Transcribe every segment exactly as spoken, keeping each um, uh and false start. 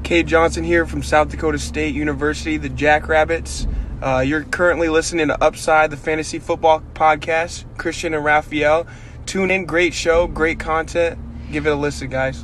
Cade Johnson here from South Dakota State University, the Jackrabbits. Uh, you're currently listening to Upside, the fantasy football podcast. Christian and Raphael. Tune in, great show, great content. Give it a listen, guys.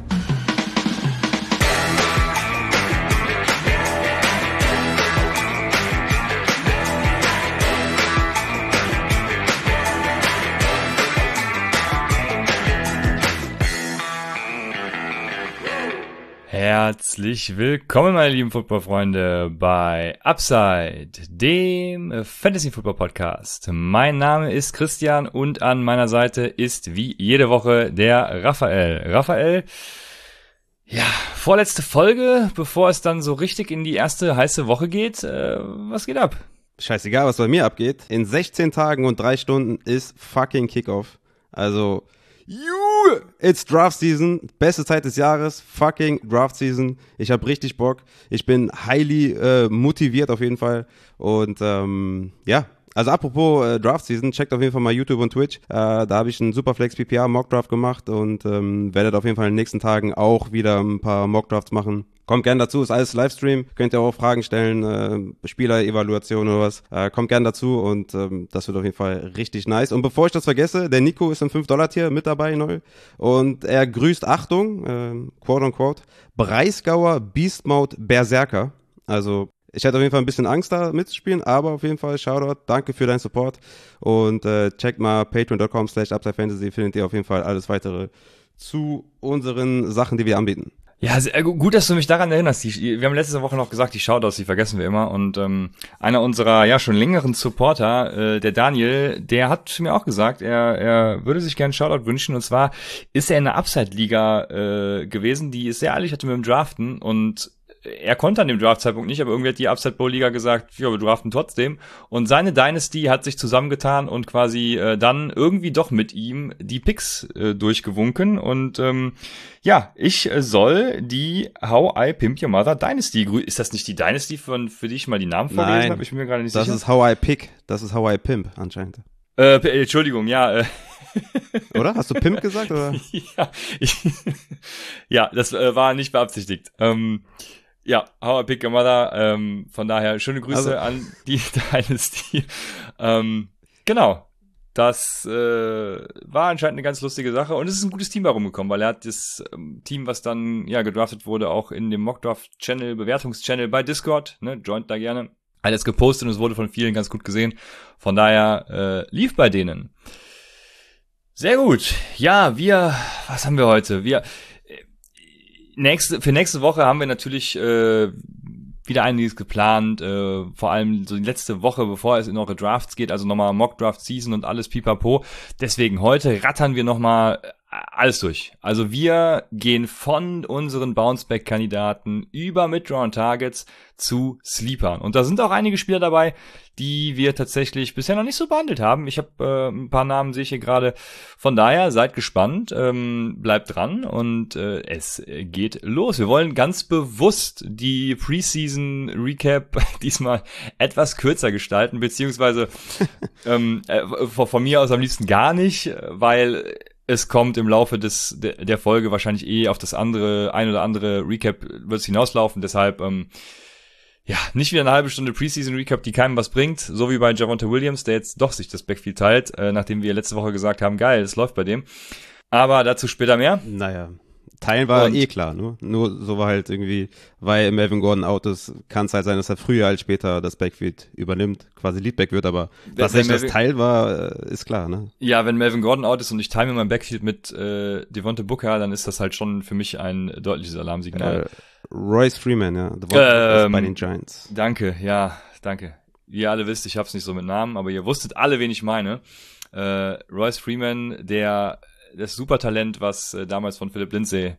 Herzlich willkommen, meine lieben Football-Freunde, bei Upside, dem Fantasy-Football-Podcast. Mein Name ist Christian und an meiner Seite ist wie jede Woche der Raphael. Raphael, ja, vorletzte Folge, bevor es dann so richtig in die erste heiße Woche geht. Äh, was geht ab? Scheißegal, was bei mir abgeht. In sechzehn Tagen und drei Stunden ist fucking Kickoff. Also... You, it's Draft Season, beste Zeit des Jahres, fucking Draft Season. Ich habe richtig Bock. Ich bin highly äh, motiviert auf jeden Fall. Und ähm, ja, also apropos äh, Draft Season, checkt auf jeden Fall mal YouTube und Twitch. Äh, da habe ich einen Superflex P P R Mock Draft gemacht und ähm, werdet auf jeden Fall in den nächsten Tagen auch wieder ein paar Mock Drafts machen. Kommt gern dazu, ist alles Livestream, könnt ihr auch Fragen stellen, äh, Spielerevaluation oder was. Äh, kommt gern dazu und ähm, das wird auf jeden Fall richtig nice. Und bevor ich das vergesse, der Nico ist im fünf Dollar Tier mit dabei neu und er grüßt, Achtung, äh, quote on quote, Breisgauer Beast Mode Berserker. Also ich hätte auf jeden Fall ein bisschen Angst da mitzuspielen, aber auf jeden Fall Shoutout, danke für deinen Support und äh, checkt mal patreon dot com slash upside fantasy, findet ihr auf jeden Fall alles weitere zu unseren Sachen, die wir anbieten. Ja, sehr gut, dass du mich daran erinnerst. Die, wir haben letzte Woche noch gesagt, die Shoutouts, die vergessen wir immer. Und ähm, einer unserer ja schon längeren Supporter, äh, der Daniel, der hat mir auch gesagt, er er würde sich gerne einen Shoutout wünschen. Und zwar ist er in der Upside-Liga äh, gewesen, die ist sehr ehrlich, hatte mit dem Draften und er konnte an dem Draft-Zeitpunkt nicht, aber irgendwie hat die Upside Bowl Liga gesagt, ja, wir draften trotzdem. Und seine Dynasty hat sich zusammengetan und quasi äh, dann irgendwie doch mit ihm die Picks äh, durchgewunken. Und ähm, ja, ich äh, soll die How I Pimp Your Mother Dynasty grüßen. Ist das nicht die Dynasty, von, für die ich mal die Namen vorgelesen habe? Ich bin mir gerade nicht das sicher. Das ist How I Pick, das ist How I Pimp anscheinend. Äh, äh Entschuldigung, ja. Äh. Oder? Hast du Pimp gesagt? Oder? ja, ich, ja, das äh, war nicht beabsichtigt. Ähm, Ja, How I Pick Your Mother, ähm, von daher schöne Grüße also. an die Dynasty. ähm, genau, das äh, war anscheinend eine ganz lustige Sache und es ist ein gutes Team bei rumgekommen, weil er hat das ähm, Team, was dann ja gedraftet wurde, auch in dem Mockdraft-Channel, Bewertungs-Channel bei Discord, ne, joint da gerne, alles gepostet und es wurde von vielen ganz gut gesehen, von daher äh, lief bei denen. Sehr gut, ja, wir, was haben wir heute? Wir Nächste, für nächste Woche haben wir natürlich äh, wieder einiges geplant, äh, vor allem so die letzte Woche, bevor es in eure Drafts geht, also nochmal Mock-Draft-Season und alles pipapo. Deswegen heute rattern wir nochmal alles durch. Also wir gehen von unseren Bounceback-Kandidaten über Mid-Round-Targets zu Sleepern. Und da sind auch einige Spieler dabei, die wir tatsächlich bisher noch nicht so behandelt haben. Ich habe äh, ein paar Namen, sehe ich hier gerade. Von daher, seid gespannt, ähm, bleibt dran und äh, es geht los. Wir wollen ganz bewusst die Preseason Recap diesmal etwas kürzer gestalten, beziehungsweise ähm, äh, von, von mir aus am liebsten gar nicht, weil es kommt im Laufe des der, der Folge wahrscheinlich eh auf das andere, ein oder andere Recap wird es hinauslaufen. Deshalb ähm, ja, nicht wieder eine halbe Stunde Preseason-Recap, die keinem was bringt, so wie bei Javonte Williams, der jetzt doch sich das Backfield teilt, äh, nachdem wir letzte Woche gesagt haben, geil, es läuft bei dem. Aber dazu später mehr. Naja, teilen war Und eh klar, ne? Nur so war halt irgendwie, weil Melvin Gordon out ist, kann es halt sein, dass er früher als später das Backfield übernimmt, quasi Leadback wird, aber wenn, was wenn echt das Melvin, Teil war, ist klar, ne? Ja, wenn Melvin Gordon out ist und ich teile mir mein Backfield mit äh, Devonta Booker, dann ist das halt schon für mich ein deutliches Alarmsignal. Äh, Royce Freeman, ja, The ähm, ist bei den Giants. Danke, ja, danke. Wie ihr alle wisst, ich hab's nicht so mit Namen, aber ihr wusstet alle, wen ich meine. Äh, Royce Freeman, der das Supertalent, was äh, damals von Philip Lindsay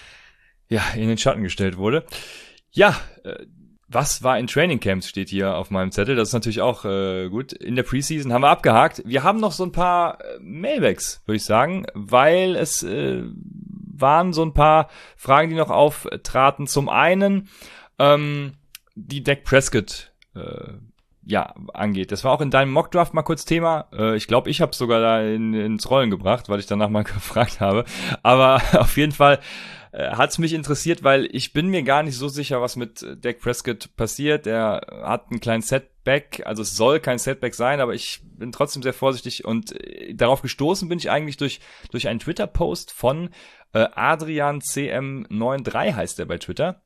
ja in den Schatten gestellt wurde. Ja, äh, was war in Training Camps, steht hier auf meinem Zettel. Das ist natürlich auch äh, gut. In der Preseason haben wir abgehakt. Wir haben noch so ein paar äh, Mailbacks, würde ich sagen, weil es äh, waren so ein paar Fragen, die noch auftraten. Zum einen ähm, die Dak Prescott äh, ja angeht. Das war auch in deinem Mockdraft mal kurz Thema. Äh, ich glaube, ich habe es sogar da in, ins Rollen gebracht, weil ich danach mal gefragt habe. Aber auf jeden Fall äh, hat's mich interessiert, weil ich bin mir gar nicht so sicher, was mit Dak Prescott passiert. Er hat einen kleinen Setback, also es soll kein Setback sein, aber ich bin trotzdem sehr vorsichtig und äh, darauf gestoßen bin ich eigentlich durch durch einen Twitter-Post von äh, Adrian C M drei heißt er bei Twitter.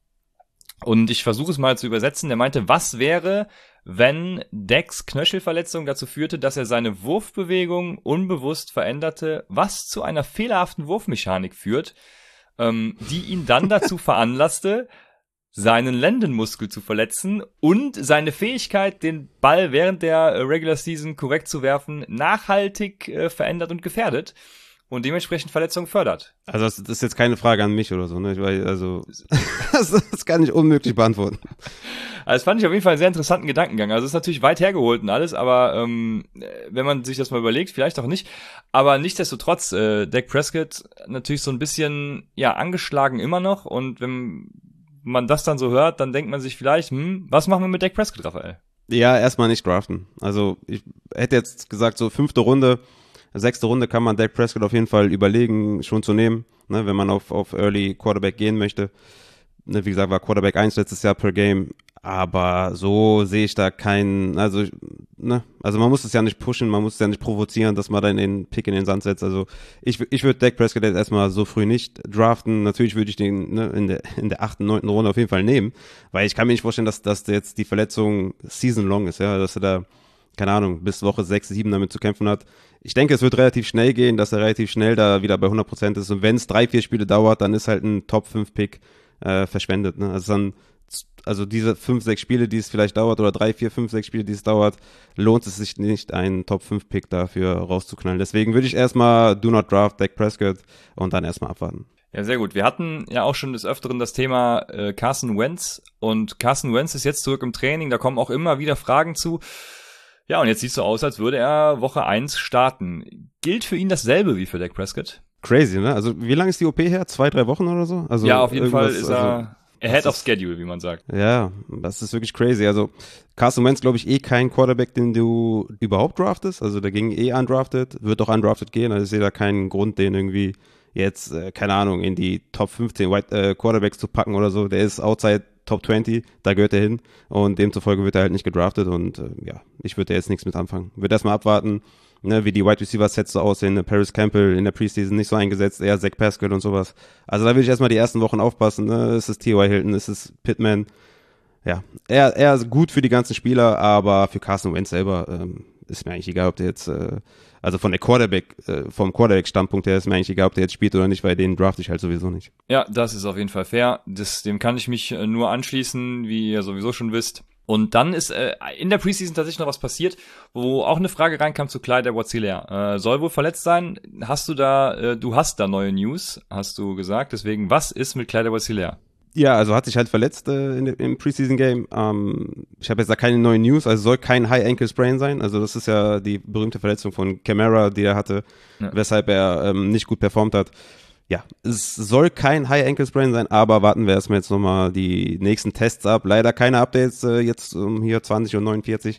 Und ich versuche es mal zu übersetzen. Der meinte, was wäre, wenn Daks Knöchelverletzung dazu führte, dass er seine Wurfbewegung unbewusst veränderte, was zu einer fehlerhaften Wurfmechanik führt, ähm, die ihn dann dazu veranlasste, seinen Lendenmuskel zu verletzen und seine Fähigkeit, den Ball während der Regular Season korrekt zu werfen, nachhaltig äh, verändert und gefährdet. Und dementsprechend Verletzungen fördert. Also das ist jetzt keine Frage an mich oder so, ne? Ich weiß, also das, das kann ich unmöglich beantworten. Also das fand ich auf jeden Fall einen sehr interessanten Gedankengang. Also es ist natürlich weit hergeholt und alles, aber ähm, wenn man sich das mal überlegt, vielleicht auch nicht. Aber nichtsdestotrotz, äh, Dak Prescott natürlich so ein bisschen ja angeschlagen immer noch. Und wenn man das dann so hört, dann denkt man sich vielleicht, hm, was machen wir mit Dak Prescott, Raphael? Ja, erstmal nicht draften. Also ich hätte jetzt gesagt, so fünfte Runde, sechste Runde kann man Dak Prescott auf jeden Fall überlegen, schon zu nehmen, ne, wenn man auf, auf Early Quarterback gehen möchte. Ne, wie gesagt, war Quarterback eins letztes Jahr per Game, aber so sehe ich da keinen, also, ne, also man muss es ja nicht pushen, man muss es ja nicht provozieren, dass man dann den Pick in den Sand setzt. Also ich, ich würde Dak Prescott jetzt erstmal so früh nicht draften. Natürlich würde ich den ne, in der in der achten, neunten Runde auf jeden Fall nehmen, weil ich kann mir nicht vorstellen, dass, dass jetzt die Verletzung season long ist, ja, dass er da, keine Ahnung, bis Woche sechs, sieben damit zu kämpfen hat. Ich denke, es wird relativ schnell gehen, dass er relativ schnell da wieder bei hundert Prozent ist. Und wenn es drei, vier Spiele dauert, dann ist halt ein Top fünf Pick äh, verschwendet. Ne? Also dann, also diese fünf, sechs Spiele, die es vielleicht dauert, oder drei, vier, fünf, sechs Spiele, die es dauert, lohnt es sich nicht, einen Top fünf Pick dafür rauszuknallen. Deswegen würde ich erstmal do not draft Dak Prescott und dann erstmal abwarten. Ja, sehr gut. Wir hatten ja auch schon des Öfteren das Thema äh, Carson Wentz. Und Carson Wentz ist jetzt zurück im Training. Da kommen auch immer wieder Fragen zu. Ja, und jetzt sieht es so aus, als würde er Woche eins starten. Gilt für ihn dasselbe wie für Dak Prescott? Crazy, ne? Also wie lange ist die O P her? Zwei, drei Wochen oder so? Also ja, auf jeden Fall ist er also, ahead of schedule, wie man sagt. Ja, das ist wirklich crazy. Also Carson Wentz, glaube ich, eh kein Quarterback, den du überhaupt draftest. Also der ging eh undrafted, wird auch undrafted gehen. Also ich sehe da keinen Grund, den irgendwie jetzt, äh, keine Ahnung, in die Top fünfzehn White, äh, Quarterbacks zu packen oder so. Der ist outside Top zwanzig, da gehört er hin und demzufolge wird er halt nicht gedraftet und äh, ja, ich würde da jetzt nichts mit anfangen. Würde erstmal abwarten, ne, wie die Wide Receiver Sets so aussehen. Paris Campbell in der Preseason nicht so eingesetzt, eher Zach Pascal und sowas. Also da würde ich erstmal die ersten Wochen aufpassen. Ne? Es ist T Y Hilton, es ist Pittman. Ja, er, er ist gut für die ganzen Spieler, aber für Carson Wentz selber ähm, ist mir eigentlich egal, ob der jetzt, äh, also von der Quarterback, äh, vom Quarterback-Standpunkt her ist mir eigentlich egal, ob der jetzt spielt oder nicht, weil den draft ich halt sowieso nicht. Ja, das ist auf jeden Fall fair. Das, dem kann ich mich äh, nur anschließen, wie ihr sowieso schon wisst. Und dann ist äh, in der Preseason tatsächlich noch was passiert, wo auch eine Frage reinkam zu Clyde Edwards-Helaire. Äh, soll wohl verletzt sein. Hast du da, äh, du hast da neue News, hast du gesagt. Deswegen, was ist mit Clyde Edwards-Helaire? Ja, also hat sich halt verletzt äh, in, im Preseason-Game. Ähm, ich habe jetzt da keine neuen News, also soll kein High-Ankle-Sprain sein. Also das ist ja die berühmte Verletzung von Kamara, die er hatte, ja. Weshalb er ähm, nicht gut performt hat. Ja, es soll kein High-Ankle-Sprain sein, aber warten wir erstmal jetzt nochmal die nächsten Tests ab. Leider keine Updates äh, jetzt um hier zwanzig und neunundvierzig.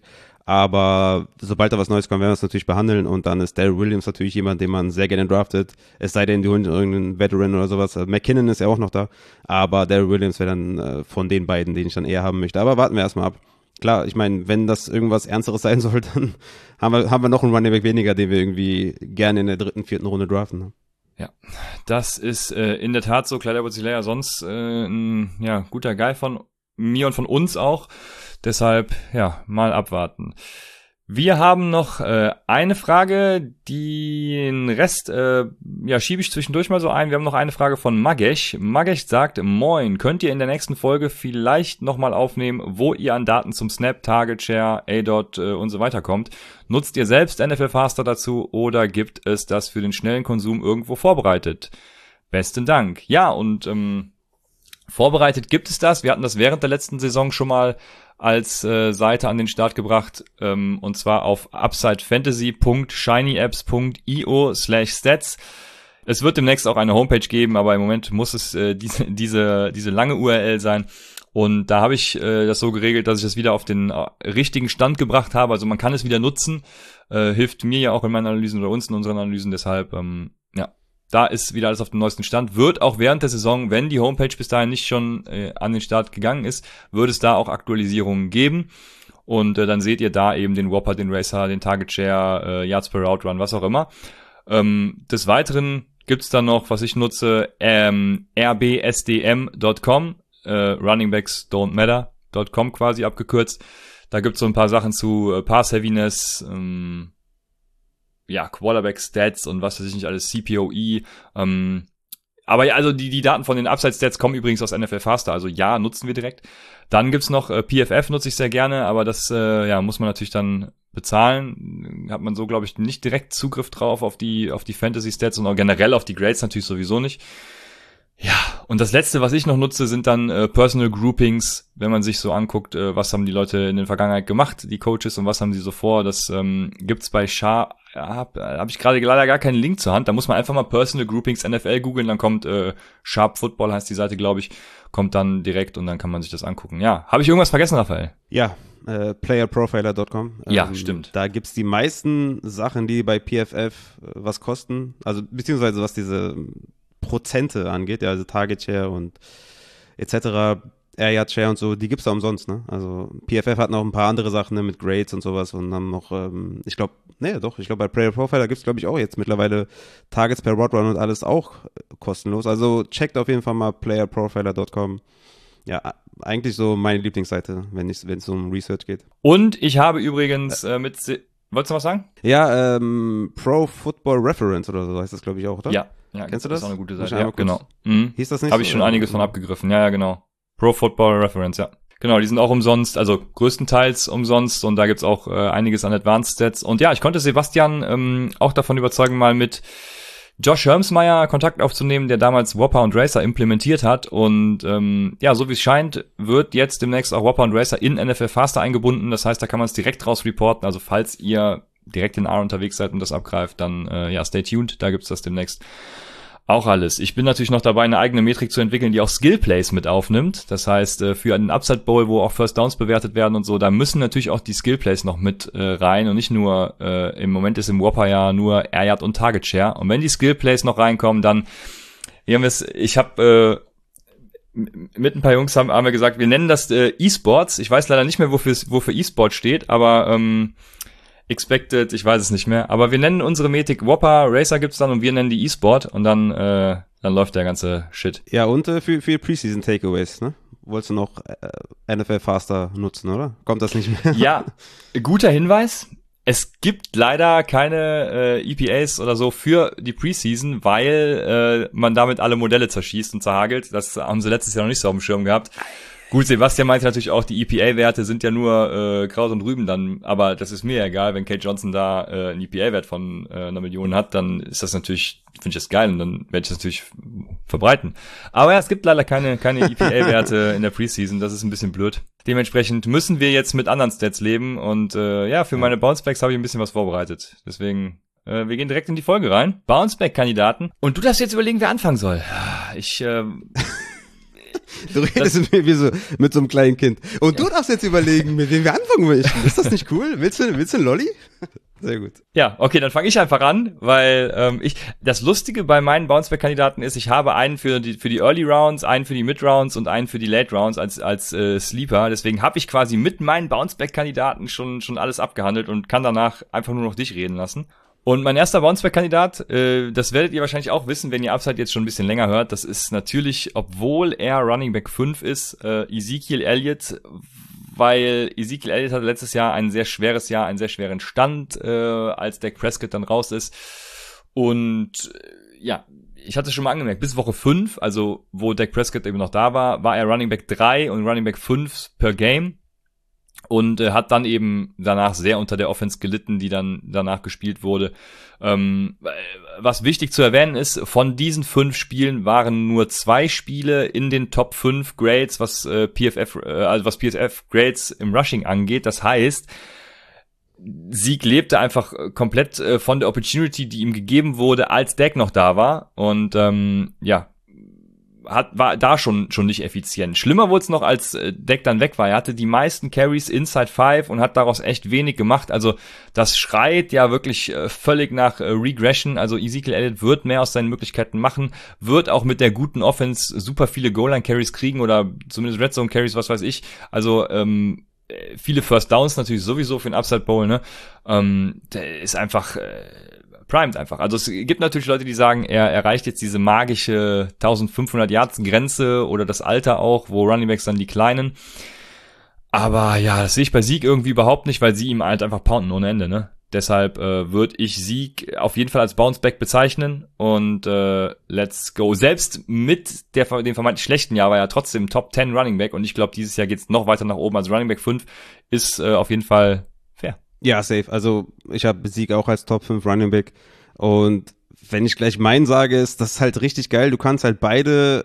Aber sobald da was Neues kommt, werden wir es natürlich behandeln. Und dann ist Darrell Williams natürlich jemand, den man sehr gerne draftet. Es sei denn, die holen irgendeinen Veteran oder sowas. McKinnon ist ja auch noch da. Aber Darrell Williams wäre dann äh, von den beiden, den ich dann eher haben möchte. Aber warten wir erstmal ab. Klar, ich meine, wenn das irgendwas Ernsteres sein soll, dann haben wir, haben wir noch einen Running Back weniger, den wir irgendwie gerne in der dritten, vierten Runde draften. Ne? Ja, das ist äh, in der Tat so. Clyde Edwards-Helaire sonst äh, ein ja, guter Guy von mir und von uns auch. Deshalb, ja, mal abwarten. Wir haben noch äh, eine Frage, den Rest äh, ja, schiebe ich zwischendurch mal so ein. Wir haben noch eine Frage von Magesh. Magesh sagt, moin, könnt ihr in der nächsten Folge vielleicht nochmal aufnehmen, wo ihr an Daten zum Snap, Target Share, A D O T äh, und so weiter kommt? Nutzt ihr selbst N F L Faster dazu oder gibt es das für den schnellen Konsum irgendwo vorbereitet? Besten Dank. Ja, und ähm, vorbereitet gibt es das. Wir hatten das während der letzten Saison schon mal als äh, Seite an den Start gebracht, ähm, und zwar auf upsidefantasy punkt shinyapps punkt io slash stats. Es wird demnächst auch eine Homepage geben, aber im Moment muss es äh, diese, diese, diese lange U R L sein. Und da habe ich äh, das so geregelt, dass ich das wieder auf den äh, richtigen Stand gebracht habe. Also man kann es wieder nutzen. Äh, hilft mir ja auch in meinen Analysen oder uns in unseren Analysen. Deshalb, ähm, ja, da ist wieder alles auf dem neuesten Stand. Wird auch während der Saison, wenn die Homepage bis dahin nicht schon äh, an den Start gegangen ist, wird es da auch Aktualisierungen geben. Und äh, dann seht ihr da eben den Whopper, den Racer, den Target Share, äh, Yards per Route Run, was auch immer. Ähm, des Weiteren gibt's dann noch, was ich nutze, ähm, r b s d m dot com, äh, runningbacks don't matter dot com quasi abgekürzt. Da gibt's so ein paar Sachen zu äh, Pass Heaviness, ähm, ja, Quarterback Stats und was weiß ich nicht alles, C P O E, ähm, aber ja, also die die Daten von den Upside Stats kommen übrigens aus N F L Faster, also ja, nutzen wir direkt. Dann gibt's noch äh, P F F, nutze ich sehr gerne, aber das äh, ja muss man natürlich dann bezahlen. Hat man so, glaube ich, nicht direkt Zugriff drauf auf die auf die Fantasy Stats und auch generell auf die Grades natürlich sowieso nicht. Ja, und das letzte, was ich noch nutze, sind dann äh, Personal Groupings, wenn man sich so anguckt, äh, was haben die Leute in der Vergangenheit gemacht, die Coaches, und was haben sie so vor. Das ähm, gibt's bei Sharp, ja, hab, hab ich gerade leider gar keinen Link zur Hand. Da muss man einfach mal Personal Groupings N F L googeln, dann kommt äh, Sharp Football, heißt die Seite, glaube ich, kommt dann direkt und dann kann man sich das angucken. Ja, habe ich irgendwas vergessen, Raphael? Ja, äh, player profiler dot com. Ja, ähm, stimmt. Da gibt's die meisten Sachen, die bei P F F äh, was kosten, also beziehungsweise was diese Prozente angeht, ja, also Target Share und et cetera, Air Yard Share und so, die gibt's da umsonst, ne? Also P F F hat noch ein paar andere Sachen, ne, mit Grades und sowas und haben noch, ähm, ich glaube, ne, doch, ich glaube bei Player Profiler gibt's, glaube ich, auch jetzt mittlerweile Targets per Route Run und alles auch kostenlos. Also checkt auf jeden Fall mal player profiler dot com. Ja, eigentlich so meine Lieblingsseite, wenn es wenn es um Research geht. Und ich habe übrigens äh, mit, Se- wolltest du was sagen? Ja, ähm, Pro Football Reference oder so heißt das, glaube ich, auch, oder? Ja. Ja, kennst du das? Das ist auch eine gute Muss ich Seite. Ja, einmal kurz- genau. Mhm. Hieß das nicht Habe so, ich schon oder? einiges von abgegriffen. Ja, ja, genau. Pro Football Reference, ja. Genau, die sind auch umsonst, also größtenteils umsonst, und da gibt's auch äh, einiges an Advanced Stats. Und ja, ich konnte Sebastian ähm, auch davon überzeugen, mal mit Josh Hermsmeyer Kontakt aufzunehmen, der damals Whopper und Racer implementiert hat. Und ähm, ja, so wie es scheint, wird jetzt demnächst auch Whopper und Racer in N F L Faster eingebunden. Das heißt, da kann man es direkt raus reporten. Also falls ihr direkt in R unterwegs seid und das abgreift, dann äh, ja, stay tuned, da gibt's das demnächst auch alles. Ich bin natürlich noch dabei, eine eigene Metrik zu entwickeln, die auch Skill Plays mit aufnimmt. Das heißt, äh, für einen Upside Bowl, wo auch First Downs bewertet werden und so, da müssen natürlich auch die Skill Plays noch mit äh, rein und nicht nur, äh, im Moment ist im Whopper ja nur Air Yard und Target Share. Und wenn die Skill Plays noch reinkommen, dann, wir haben es, ich habe äh, mit ein paar Jungs haben, haben wir gesagt, wir nennen das äh, E-Sports. Ich weiß leider nicht mehr, wofür wofür E-Sport steht, aber ähm, Expected, ich weiß es nicht mehr. Aber wir nennen unsere Metrik Whopper, Racer gibt's dann und wir nennen die E-Sport und dann äh, dann läuft der ganze Shit. Ja, und äh, für, für Preseason Takeaways, ne? Wolltest du noch äh, N F L Faster nutzen, oder? Kommt das nicht mehr? Ja, guter Hinweis. Es gibt leider keine äh, E P As oder so für die Preseason, weil äh, man damit alle Modelle zerschießt und zerhagelt. Das haben sie letztes Jahr noch nicht so auf dem Schirm gehabt. Gut, Sebastian meinte natürlich auch, die E P A-Werte sind ja nur äh, Kraut und Rüben dann, aber das ist mir egal, wenn Kate Johnson da äh, einen E P A-Wert von äh, einer Million hat, dann ist das natürlich, finde ich das geil und dann werde ich das natürlich verbreiten. Aber ja, es gibt leider keine keine E P A-Werte in der Preseason, das ist ein bisschen blöd. Dementsprechend müssen wir jetzt mit anderen Stats leben und äh, ja, für meine Bouncebacks habe ich ein bisschen was vorbereitet. Deswegen, äh, wir gehen direkt in die Folge rein. Bounceback-Kandidaten. Und du darfst jetzt überlegen, wer anfangen soll. Ich, äh, Du redest mit mir wie so, mit so einem kleinen Kind. Und du darfst jetzt überlegen, mit wem wir anfangen möchten. Ist das nicht cool? Willst du, willst du einen Lolli? Sehr gut. Ja, okay, dann fange ich einfach an, weil ähm, ich das Lustige bei meinen Bounceback-Kandidaten ist, ich habe einen für die für die Early Rounds, einen für die Mid Rounds und einen für die Late Rounds als als äh, Sleeper. Deswegen habe ich quasi mit meinen Bounceback-Kandidaten schon schon alles abgehandelt und kann danach einfach nur noch dich reden lassen. Und mein erster Bounceback-Kandidat, äh, das werdet ihr wahrscheinlich auch wissen, wenn ihr Upside jetzt schon ein bisschen länger hört, das ist natürlich, obwohl er Running Back fünf ist, äh, Ezekiel Elliott, weil Ezekiel Elliott hatte letztes Jahr ein sehr schweres Jahr, einen sehr schweren Stand, äh, als Dak Prescott dann raus ist. Und äh, ja, ich hatte schon mal angemerkt, bis Woche fünf, also wo Dak Prescott eben noch da war, war er Running Back drei und Running Back fünf per Game. Und äh, hat dann eben danach sehr unter der Offense gelitten, die dann danach gespielt wurde. Ähm, was wichtig zu erwähnen ist, von diesen fünf Spielen waren nur zwei Spiele in den Top fünf Grades, was äh, P F F, äh, also was P F F Grades im Rushing angeht. Das heißt, Sieg lebte einfach komplett äh, von der Opportunity, die ihm gegeben wurde, als Dak noch da war. Und ähm, ja, hat, war da schon schon nicht effizient. Schlimmer wurde es noch, als äh, Dak dann weg war. Er hatte die meisten Carries inside five und hat daraus echt wenig gemacht. Also das schreit ja wirklich äh, völlig nach äh, Regression. Also Ezekiel Elliott wird mehr aus seinen Möglichkeiten machen, wird auch mit der guten Offense super viele Goal-Line-Carries kriegen oder zumindest Red-Zone-Carries, was weiß ich. Also ähm, viele First Downs natürlich sowieso für den Upside Bowl, ne? Ähm, der ist einfach äh, primed einfach. Also es gibt natürlich Leute, die sagen, er erreicht jetzt diese magische eintausendfünfhundert Yards Grenze oder das Alter auch, wo Running Backs dann declinen. Aber ja, das sehe ich bei Zeke irgendwie überhaupt nicht, weil sie ihm halt einfach pounden ohne Ende, ne? Deshalb äh, würde ich Zeke auf jeden Fall als Bounceback bezeichnen und äh, let's go. Selbst mit der, dem vermeintlich schlechten Jahr war er trotzdem Top zehn Running Back und ich glaube, dieses Jahr geht's noch weiter nach oben. Also Running Back fünf ist äh, auf jeden Fall fair. Ja, safe. Also ich habe Zeke auch als Top fünf Running Back und wenn ich gleich meinen sage, ist das halt richtig geil. Du kannst halt beide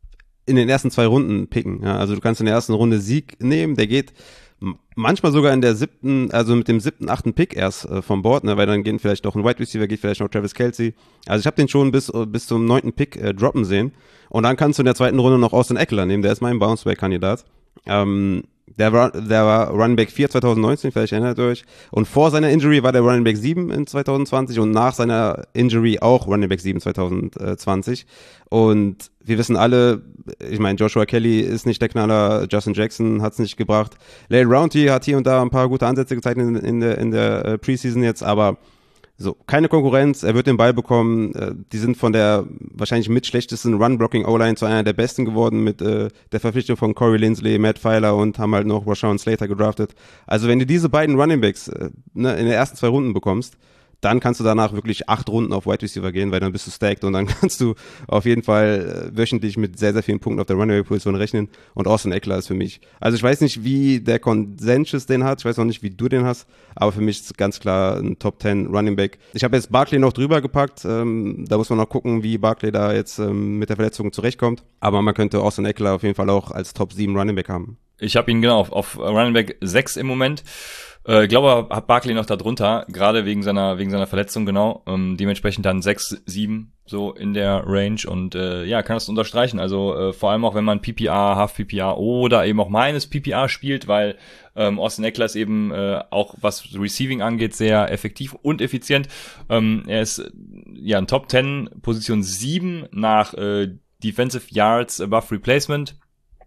in den ersten zwei Runden picken. Ja? Also du kannst in der ersten Runde Zeke nehmen, der geht manchmal sogar in der siebten, also mit dem siebten, achten Pick erst äh, vom Board, ne, weil dann gehen vielleicht auch ein Wide Receiver, geht vielleicht noch Travis Kelce. Also ich habe den schon bis bis zum neunten Pick äh, droppen sehen. Und dann kannst du in der zweiten Runde noch Austin Eckler nehmen, der ist mein Bounceback-Kandidat. Ähm, der war, der war Running Back vier zwanzig neunzehn, vielleicht erinnert ihr euch. Und vor seiner Injury war der Running Back sieben in zwanzig zwanzig und nach seiner Injury auch Running Back sieben zwanzig zwanzig. Und wir wissen alle, ich meine, Joshua Kelly ist nicht der Knaller, Justin Jackson hat es nicht gebracht. Lane Rounty hat hier und da ein paar gute Ansätze gezeigt in, in der, in der Preseason jetzt, aber so, keine Konkurrenz, er wird den Ball bekommen, äh, die sind von der wahrscheinlich mit schlechtesten Run-Blocking-O-Line zu einer der besten geworden mit äh, der Verpflichtung von Corey Linsley, Matt Feiler und haben halt noch Rashawn Slater gedraftet. Also wenn du diese beiden Runningbacks äh, ne, in den ersten zwei Runden bekommst, dann kannst du danach wirklich acht Runden auf Wide Receiver gehen, weil dann bist du stacked und dann kannst du auf jeden Fall äh, wöchentlich mit sehr, sehr vielen Punkten auf der Running-Back-Position rechnen und Austin Eckler ist für mich. Also ich weiß nicht, wie der Consensus den hat, ich weiß auch nicht, wie du den hast, aber für mich ist ganz klar ein Top zehn Running Back. Ich habe jetzt Barkley noch drüber gepackt, ähm, da muss man noch gucken, wie Barkley da jetzt ähm, mit der Verletzung zurechtkommt, aber man könnte Austin Eckler auf jeden Fall auch als Top sieben Running Back haben. Ich habe ihn genau auf, auf Running Back sechs im Moment. Äh, ich glaube, hat Barkley noch da drunter, gerade wegen seiner wegen seiner Verletzung, genau. Ähm, dementsprechend dann sechs, sieben so in der Range und äh, ja, kann das unterstreichen. Also äh, vor allem auch, wenn man P P R, Half-P P R oder eben auch meines P P R spielt, weil ähm, Austin Eckler ist eben äh, auch, was Receiving angeht, sehr effektiv und effizient. Ähm, er ist äh, ja ein Top zehn, Position sieben nach äh, Defensive Yards above Replacement.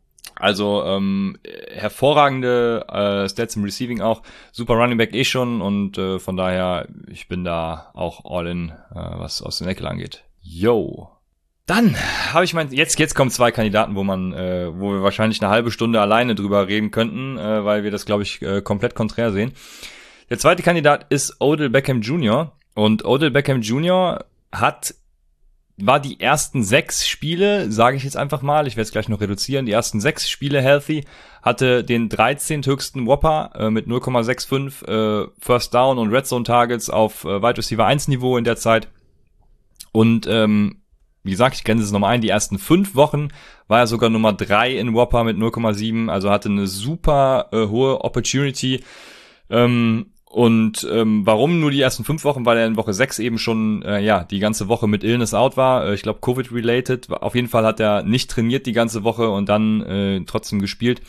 Also ähm, hervorragende äh, Stats im Receiving auch, super Running Back eh schon und äh, von daher, ich bin da auch all in, äh, was aus den Eckler angeht. Yo. Dann habe ich mein, jetzt jetzt kommen zwei Kandidaten, wo man, äh, wo wir wahrscheinlich eine halbe Stunde alleine drüber reden könnten, äh, weil wir das, glaube ich, äh, komplett konträr sehen. Der zweite Kandidat ist Odell Beckham Junior und Odell Beckham Junior hat war die ersten sechs Spiele, sage ich jetzt einfach mal, ich werde es gleich noch reduzieren, die ersten sechs Spiele healthy, hatte den dreizehnten höchsten Whopper äh, mit null Komma fünfundsechzig äh, First Down und Red Zone Targets auf äh, Wide Receiver eins Niveau in der Zeit. Und ähm, wie gesagt, ich grenze es nochmal ein, die ersten fünf Wochen war er sogar Nummer drei in Whopper mit null Komma sieben, also hatte eine super äh, hohe Opportunity. Ähm, Und ähm, warum nur die ersten fünf Wochen? Weil er in Woche sechs eben schon äh, ja die ganze Woche mit Illness out war. Äh, ich glaube Covid-related. Auf jeden Fall hat er nicht trainiert die ganze Woche und dann äh, trotzdem gespielt.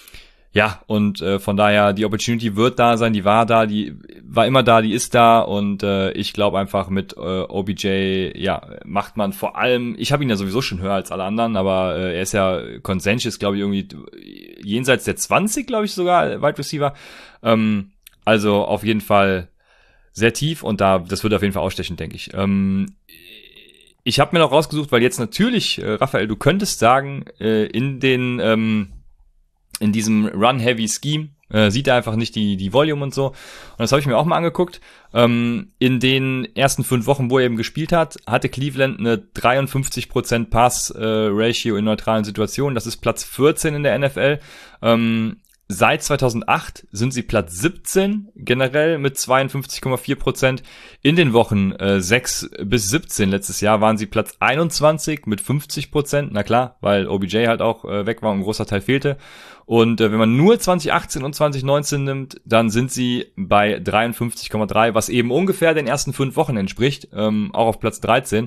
Ja, und äh, von daher, die Opportunity wird da sein, die war da, die war immer da, die ist da und äh, ich glaube einfach mit äh, O B J, ja, macht man vor allem, ich habe ihn ja sowieso schon höher als alle anderen, aber äh, er ist ja Consensus, glaube ich, irgendwie jenseits der zwanzig, glaube ich sogar, Wide Receiver. Ähm, Also auf jeden Fall sehr tief und da das wird auf jeden Fall ausstechen, denke ich. Ähm, ich habe mir noch rausgesucht, weil jetzt natürlich, äh, Raphael, du könntest sagen, äh, in den ähm, in diesem Run-Heavy-Scheme äh, sieht er einfach nicht die die Volume und so. Und das habe ich mir auch mal angeguckt. Ähm, in den ersten fünf Wochen, wo er eben gespielt hat, hatte Cleveland eine dreiundfünfzig Prozent Pass-Ratio äh, in neutralen Situationen. Das ist Platz vierzehn in der N F L. Ähm, Seit zweitausendacht sind sie Platz siebzehn generell mit zweiundfünfzig Komma vier Prozent. In den Wochen äh, sechs bis siebzehn letztes Jahr waren sie Platz einundzwanzig mit fünfzig Prozent. Na klar, weil O B J halt auch äh, weg war und ein großer Teil fehlte. Und äh, wenn man nur zwanzig achtzehn und zwanzig neunzehn nimmt, dann sind sie bei dreiundfünfzig Komma drei, was eben ungefähr den ersten fünf Wochen entspricht, ähm, auch auf Platz dreizehn.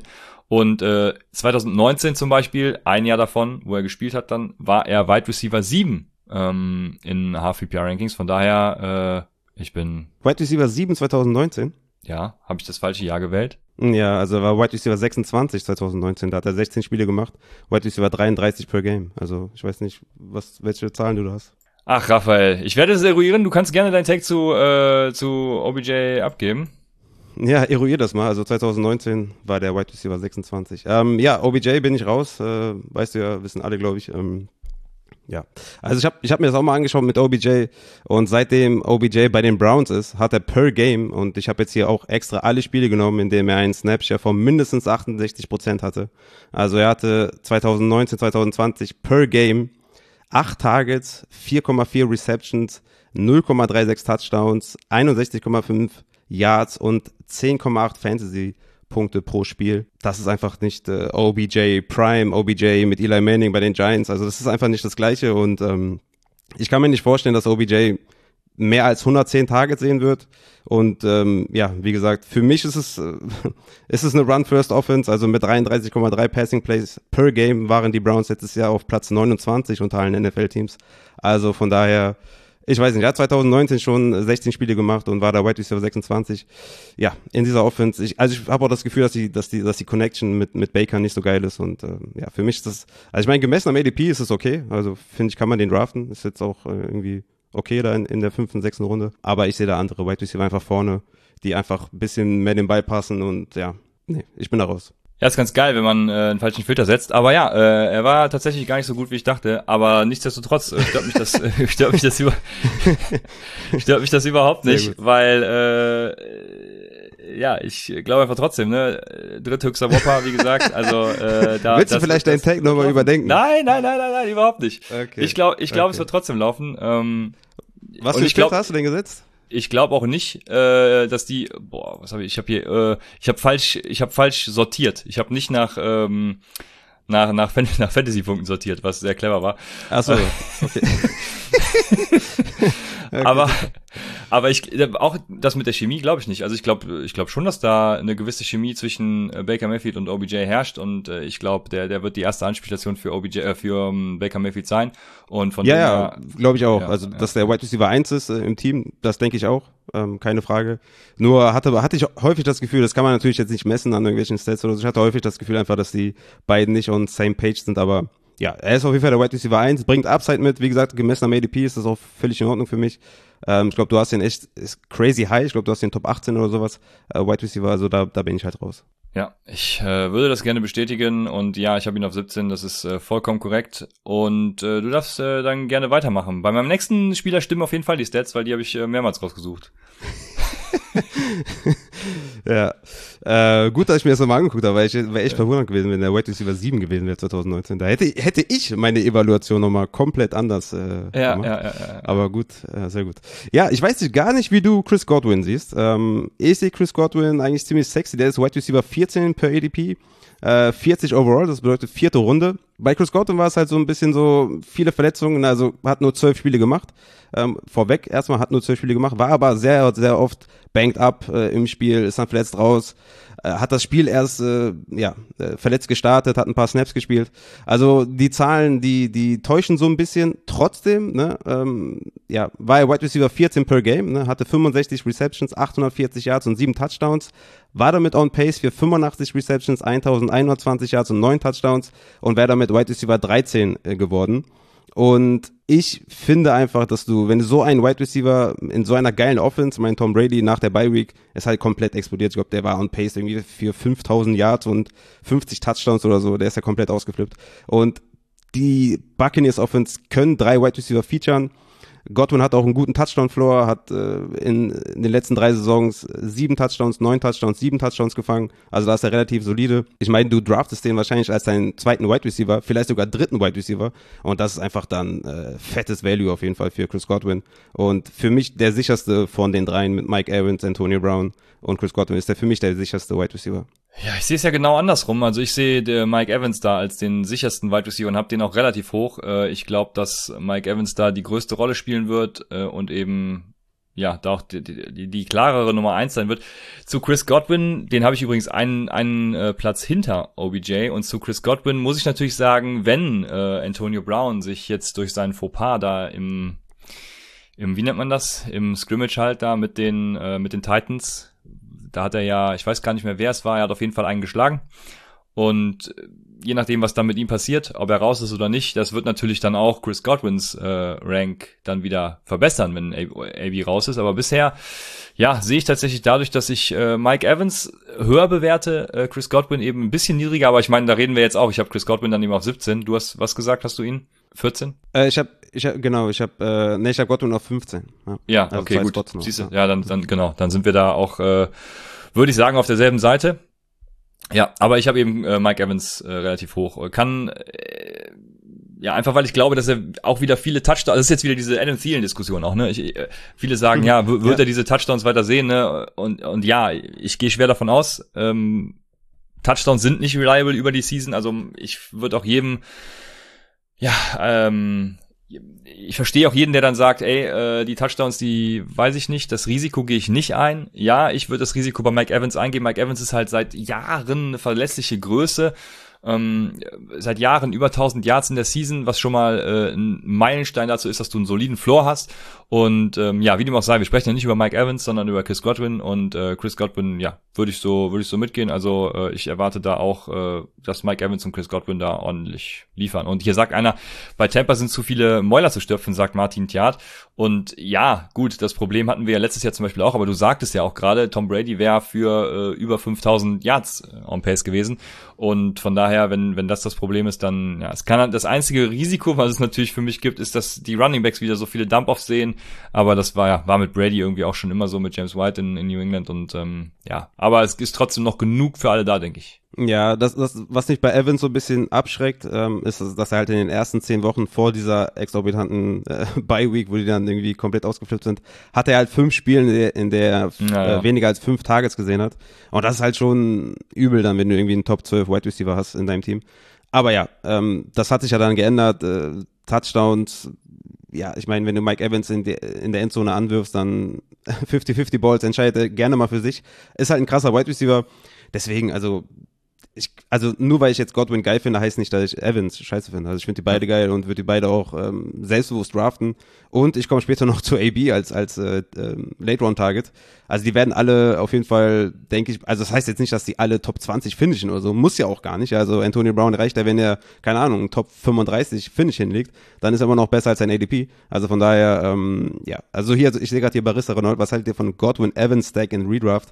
Und äh, zwanzig neunzehn zum Beispiel, ein Jahr davon, wo er gespielt hat, dann war er Wide Receiver sieben ähm, in Half P P R-Rankings. Von daher, äh, ich bin... Wide Receiver sieben zwanzig neunzehn? Ja, habe ich das falsche Jahr gewählt? Ja, also er war Wide Receiver sechsundzwanzig zwanzig neunzehn, da hat er sechzehn Spiele gemacht, Wide Receiver dreiunddreißig per Game. Also ich weiß nicht, was welche Zahlen du da hast. Ach, Raphael, ich werde es eruieren. Du kannst gerne deinen Take zu, äh, zu O B J abgeben. Ja, eruier das mal. Also zwanzig neunzehn war der Wide Receiver sechsundzwanzig. Ähm, ja, O B J bin ich raus. Äh, weißt du ja, wissen alle, glaube ich. Ähm, ja, also ich habe ich hab mir das auch mal angeschaut mit O B J und seitdem O B J bei den Browns ist, hat er per Game, und ich habe jetzt hier auch extra alle Spiele genommen, in denen er einen Snapshare von mindestens achtundsechzig Prozent hatte. Also er hatte zwanzig neunzehn, zwanzig zwanzig per Game acht Targets, vier Komma vier Receptions, null Komma sechsunddreißig Touchdowns, einundsechzig Komma fünf Yards und zehn Komma acht Fantasy-Punkte pro Spiel. Das ist einfach nicht äh, O B J Prime, O B J mit Eli Manning bei den Giants. Also das ist einfach nicht das Gleiche, und ähm, ich kann mir nicht vorstellen, dass O B J mehr als hundertzehn Targets sehen wird. Und ähm, ja, wie gesagt, für mich ist es äh, ist es eine Run-First-Offense. Also mit dreiunddreißig Komma drei Passing Plays per Game waren die Browns letztes Jahr auf Platz neunundzwanzig unter allen N F L-Teams. Also von daher, ich weiß nicht, er hat zwanzig neunzehn schon sechzehn Spiele gemacht und war da Wide Receiver sechsundzwanzig. Ja, in dieser Offense. Ich, also ich habe auch das Gefühl, dass die, dass die, dass die Connection mit mit Baker nicht so geil ist. Und äh, ja, für mich ist das, also ich meine, gemessen am A D P ist es okay. Also finde ich, kann man den draften. Ist jetzt auch äh, irgendwie okay da in, in der fünften, sechsten Runde. Aber ich sehe da andere Wide Receiver einfach vorne, die einfach ein bisschen mehr den Ball passen, und ja, nee, ich bin da raus. Ja, ist ganz geil, wenn man äh, einen falschen Filter setzt. Aber ja, äh, er war tatsächlich gar nicht so gut, wie ich dachte. Aber nichtsdestotrotz äh, stört mich das, äh, stört mich das über, stört mich das überhaupt nicht, weil äh, ja, ich glaube einfach trotzdem, ne, dritthöchster Whopper, wie gesagt. Also äh, da. Willst du vielleicht deinen Tag nochmal überdenken? Nein, nein, nein, nein, nein, überhaupt nicht. Okay. Ich glaube, ich glaube, okay. Es wird trotzdem laufen. Ähm, Was für einen Filter hast du denn gesetzt? Ich glaube auch nicht, äh, dass die, boah, was habe ich? Ich habe hier, äh, ich habe falsch, ich habe falsch sortiert. Ich habe nicht nach ähm, nach nach, Fan- nach Fantasy-Punkten sortiert, was sehr clever war. Ach so, okay. Okay. Aber aber ich auch das mit der Chemie glaube ich nicht. Also ich glaube ich glaube schon, dass da eine gewisse Chemie zwischen Baker Mayfield und O B J herrscht, und äh, ich glaube, der der wird die erste Anspielstation für O B J äh, für um, Baker Mayfield sein, und von ja dem ja glaube ich auch. Ja, also ja. dass der Wide Receiver eins ist äh, im Team, das denke ich auch, ähm, keine Frage. Nur hatte hatte ich häufig das Gefühl, das kann man natürlich jetzt nicht messen an irgendwelchen Stats oder so. Ich hatte häufig das Gefühl einfach, dass die beiden nicht on same page sind, aber ja, er ist auf jeden Fall der Wide Receiver eins, bringt Upside mit. Wie gesagt, gemessen am A D P ist das auch völlig in Ordnung für mich. Ähm, ich glaube, du hast den echt ist crazy high. Ich glaube, du hast den Top achtzehn oder sowas, äh, Wide Receiver. Also da, da bin ich halt raus. Ja, ich äh, würde das gerne bestätigen, und ja, ich habe ihn auf siebzehn, das ist äh, vollkommen korrekt, und äh, du darfst äh, dann gerne weitermachen. Bei meinem nächsten Spieler stimmen auf jeden Fall die Stats, weil die habe ich äh, mehrmals rausgesucht. Ja, äh, gut, dass ich mir das nochmal angeguckt habe, weil ich wäre echt verwundert gewesen, wenn der Wide Receiver sieben gewesen wäre zwanzig neunzehn. Da hätte, hätte ich meine Evaluation nochmal komplett anders äh, Ja, gemacht. ja, ja, ja. Aber gut, äh, sehr gut. Ja, ich weiß nicht, gar nicht, wie du Chris Godwin siehst. Ähm, ich sehe Chris Godwin eigentlich ziemlich sexy. Der ist Wide Receiver vierzehn per A D P. Äh, vierzig overall, das bedeutet vierte Runde. Bei Chris Godwin war es halt so ein bisschen so viele Verletzungen, also hat nur zwölf Spiele gemacht. Ähm, vorweg erstmal hat nur zwölf Spiele gemacht, war aber sehr, sehr oft banged up äh, im Spiel, ist dann verletzt raus, äh, hat das Spiel erst äh, ja äh, verletzt gestartet, hat ein paar Snaps gespielt. Also die Zahlen, die die täuschen so ein bisschen. Trotzdem, ne, ähm, ja, war er Wide Receiver vierzehn per Game, ne, hatte fünfundsechzig Receptions, achthundertvierzig Yards und sieben Touchdowns. War damit on pace für fünfundachtzig Receptions, elfhundertzweiundzwanzig Yards und neun Touchdowns, und wäre damit Wide Receiver dreizehn äh, geworden. Und ich finde einfach, dass du, wenn du so einen Wide Receiver in so einer geilen Offense, mein Tom Brady nach der Bye Week ist halt komplett explodiert. Ich glaube, der war on pace irgendwie für fünftausend Yards und fünfzig Touchdowns oder so. Der ist ja komplett ausgeflippt. Und die Buccaneers Offense können drei Wide Receiver featuren. Godwin hat auch einen guten Touchdown-Floor, hat äh, in, in den letzten drei Saisons sieben Touchdowns, neun Touchdowns, sieben Touchdowns gefangen. Also da ist er relativ solide. Ich meine, du draftest den wahrscheinlich als deinen zweiten Wide Receiver, vielleicht sogar dritten Wide Receiver. Und das ist einfach dann äh, fettes Value auf jeden Fall für Chris Godwin. Und für mich der sicherste von den dreien mit Mike Evans, Antonio Brown und Chris Godwin ist der für mich der sicherste Wide Receiver. Ja, ich sehe es ja genau andersrum. Also ich sehe der Mike Evans da als den sichersten Wide Receiver und habe den auch relativ hoch. Ich glaube, dass Mike Evans da die größte Rolle spielen wird und eben ja, da auch die, die, die klarere Nummer eins sein wird. Zu Chris Godwin, den habe ich übrigens einen, einen äh, Platz hinter O B J, und zu Chris Godwin muss ich natürlich sagen, wenn äh, Antonio Brown sich jetzt durch seinen Fauxpas da im, im, wie nennt man das, im Scrimmage halt da mit den, äh, mit den Titans, da hat er ja, ich weiß gar nicht mehr, wer es war, er hat auf jeden Fall einen geschlagen, und je nachdem, was dann mit ihm passiert, ob er raus ist oder nicht, das wird natürlich dann auch Chris Godwins äh, Rank dann wieder verbessern, wenn A B raus ist. Aber bisher, ja, sehe ich tatsächlich dadurch, dass ich äh, Mike Evans höher bewerte, äh, Chris Godwin eben ein bisschen niedriger. Aber ich meine, da reden wir jetzt auch. Ich habe Chris Godwin dann eben auf siebzehn. Du hast was gesagt, hast du ihn? vierzehn? Äh, ich habe, ich hab, genau, ich habe, äh, nee, ich habe Godwin auf fünfzehn. Ja, ja also okay, gut. Siehst du, ja. ja, dann, dann genau, dann sind wir da auch, äh, würde ich sagen, auf derselben Seite. Ja, aber ich habe eben äh, Mike Evans äh, relativ hoch. Kann, äh, ja, einfach weil ich glaube, dass er auch wieder viele Touchdowns, das ist jetzt wieder diese Adam Thielen-Diskussion auch, ne? Ich, äh, viele sagen, mhm. ja, w- wird ja. er diese Touchdowns weiter sehen, ne? Und, und ja, ich gehe schwer davon aus, ähm, Touchdowns sind nicht reliable über die Season, also ich würde auch jedem, ja, ähm, ich verstehe auch jeden, der dann sagt, ey, äh, die Touchdowns, die weiß ich nicht, das Risiko gehe ich nicht ein. Ja, ich würde das Risiko bei Mike Evans eingehen. Mike Evans ist halt seit Jahren eine verlässliche Größe. Ähm, seit Jahren über tausend Yards in der Season, was schon mal äh, ein Meilenstein dazu ist, dass du einen soliden Floor hast. Und ähm, ja, wie dem auch sei, wir sprechen ja nicht über Mike Evans, sondern über Chris Godwin. Und äh, Chris Godwin, ja, würde ich so würde ich so mitgehen. Also äh, ich erwarte da auch, äh, dass Mike Evans und Chris Godwin da ordentlich liefern. Und hier sagt einer, bei Tampa sind zu viele Mäuler zu stopfen, sagt Martin Thiat. Und ja, gut, das Problem hatten wir ja letztes Jahr zum Beispiel auch, aber du sagtest ja auch gerade, Tom Brady wäre für äh, über fünftausend Yards äh, on pace gewesen. Und von daher, wenn wenn das das Problem ist, dann, ja, es kann, das einzige Risiko, was es natürlich für mich gibt, ist, dass die Running Backs wieder so viele Dump-Offs sehen, aber das war ja, war mit Brady irgendwie auch schon immer so, mit James White in, in New England, und ähm, ja, aber es ist trotzdem noch genug für alle da, denke ich. Ja, das, das, was mich bei Evans so ein bisschen abschreckt, ähm, ist, dass er halt in den ersten zehn Wochen vor dieser exorbitanten äh, Bye-Week, wo die dann irgendwie komplett ausgeflippt sind, hat er halt fünf Spiele, in der, in der er ja, äh, weniger als fünf Targets gesehen hat. Und das ist halt schon übel dann, wenn du irgendwie einen Top zwölf Wide Receiver hast in deinem Team. Aber ja, ähm, das hat sich ja dann geändert. Äh, Touchdowns, ja, ich meine, wenn du Mike Evans in, de, in der Endzone anwirfst, dann fünfzig fünfzig Balls, entscheidet er gerne mal für sich. Ist halt ein krasser Wide Receiver. Deswegen, also Ich, also nur weil ich jetzt Godwin geil finde, heißt nicht, dass ich Evans scheiße finde. Also ich finde die beide geil und würde die beide auch ähm, selbstbewusst draften. Und ich komme später noch zu A B als als äh, äh, Late-Round-Target. Also die werden alle auf jeden Fall, denke ich, also das heißt jetzt nicht, dass die alle Top zwanzig finishen oder so. Muss ja auch gar nicht. Also Antonio Brown reicht ja, wenn er, keine Ahnung, Top fünfunddreißig Finish hinlegt, dann ist er immer noch besser als sein A D P. Also von daher, ähm, ja. Also hier, also ich sehe gerade hier Barista Renault, was haltet ihr von Godwin Evans Stack in Redraft?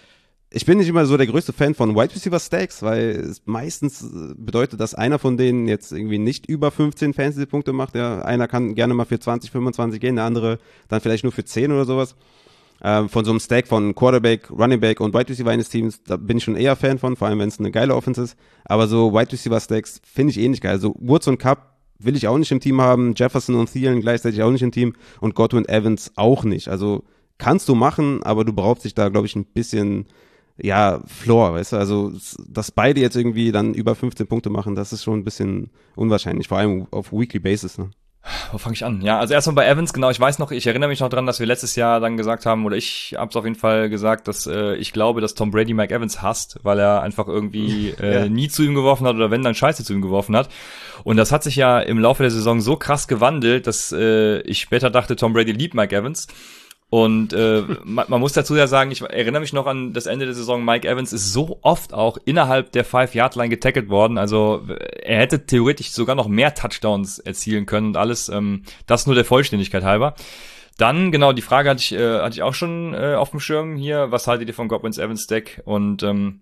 Ich bin nicht immer so der größte Fan von Wide Receiver Stacks, weil es meistens bedeutet, dass einer von denen jetzt irgendwie nicht über fünfzehn Fantasy-Punkte macht. Ja, einer kann gerne mal für zwanzig, fünfundzwanzig gehen, der andere dann vielleicht nur für zehn oder sowas. Ähm, von so einem Stack von Quarterback, Running Back und Wide Receiver eines Teams, da bin ich schon eher Fan von, vor allem wenn es eine geile Offense ist. Aber so Wide Receiver Stacks finde ich eh nicht geil. Also Woods und Cup will ich auch nicht im Team haben, Jefferson und Thielen gleichzeitig auch nicht im Team und Godwin Evans auch nicht. Also kannst du machen, aber du brauchst dich da, glaube ich, ein bisschen ja, Floor, weißt du, also, dass beide jetzt irgendwie dann über fünfzehn Punkte machen, das ist schon ein bisschen unwahrscheinlich, vor allem auf Weekly Basis, ne? Wo fange ich an? Ja, also erstmal bei Evans, genau, ich weiß noch, ich erinnere mich noch dran, dass wir letztes Jahr dann gesagt haben, oder ich hab's auf jeden Fall gesagt, dass äh, ich glaube, dass Tom Brady Mike Evans hasst, weil er einfach irgendwie äh, ja. nie zu ihm geworfen hat oder wenn, dann Scheiße zu ihm geworfen hat. Und das hat sich ja im Laufe der Saison so krass gewandelt, dass äh, ich später dachte, Tom Brady liebt Mike Evans. Und äh, man, man muss dazu ja sagen, ich erinnere mich noch an das Ende der Saison, Mike Evans ist so oft auch innerhalb der Five-Yard-Line getackelt worden, also er hätte theoretisch sogar noch mehr Touchdowns erzielen können und alles, ähm, das nur der Vollständigkeit halber. Dann, genau, die Frage hatte ich, äh, hatte ich auch schon äh, auf dem Schirm hier, was haltet ihr von Godwin's Evans Deck? Und ähm,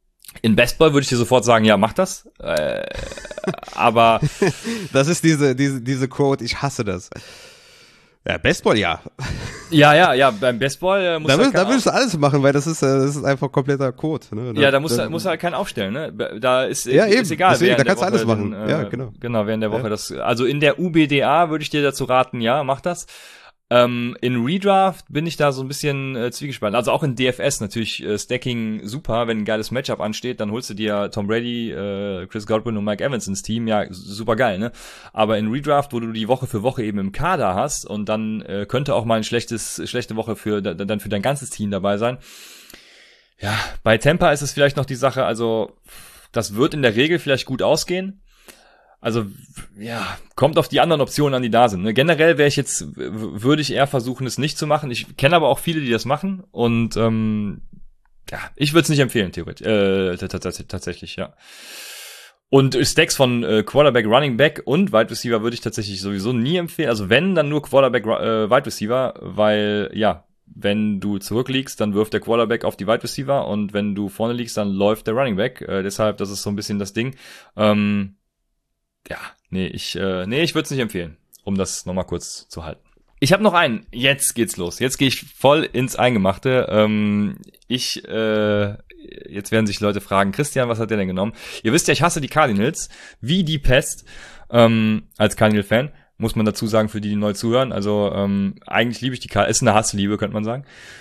in Bestball würde ich dir sofort sagen, ja, mach das, äh, aber das ist diese, diese, diese Quote, ich hasse das. Ja, Bestball, ja. Ja, ja, ja, beim Bestball äh, muss da, halt will, da willst du alles machen, weil das ist, äh, das ist einfach kompletter Code. Ne? Da, ja, da muss da, er muss halt keinen aufstellen, ne? Da ist, ja, ist eben. egal. Deswegen, da kannst du alles den, machen. Äh, ja, genau. Genau, während der Woche ja. das. Also in der U B D A würde ich dir dazu raten, ja, mach das. Ähm, in Redraft bin ich da so ein bisschen äh, zwiegespannt. Also auch in D F S natürlich äh, Stacking super, wenn ein geiles Matchup ansteht, dann holst du dir Tom Brady, äh, Chris Godwin und Mike Evans ins Team, ja, super geil, ne? Aber in Redraft, wo du die Woche für Woche eben im Kader hast und dann äh, könnte auch mal ein schlechtes, schlechte Woche für dann für dein ganzes Team dabei sein. Ja, bei Tampa ist es vielleicht noch die Sache, also das wird in der Regel vielleicht gut ausgehen. Also, ja, kommt auf die anderen Optionen an, die da sind. Ne? Generell wäre ich jetzt, würde ich eher versuchen, es nicht zu machen. Ich kenne aber auch viele, die das machen. Und ähm, ja, ich würde es nicht empfehlen, theoretisch. Äh, tatsächlich, ja. Und Stacks von äh, Quarterback, Running Back und Wide Receiver würde ich tatsächlich sowieso nie empfehlen. Also wenn, dann nur Quarterback, äh, Wide Receiver, weil, ja, wenn du zurückliegst, dann wirft der Quarterback auf die Wide Receiver und wenn du vorne liegst, dann läuft der Running Back. Äh, deshalb, das ist so ein bisschen das Ding. Ähm, Ja, nee, ich äh, nee, ich würde es nicht empfehlen, um das nochmal kurz zu halten. Ich habe noch einen. Jetzt geht's los. Jetzt gehe ich voll ins Eingemachte. Ähm, ich, äh, jetzt werden sich Leute fragen, Christian, was hat der denn genommen? Ihr wisst ja, ich hasse die Cardinals wie die Pest. Ähm, als Cardinal-Fan muss man dazu sagen, für die, die neu zuhören. Also ähm, eigentlich liebe ich die Cardinals. Ist eine Hassliebe, könnte man sagen.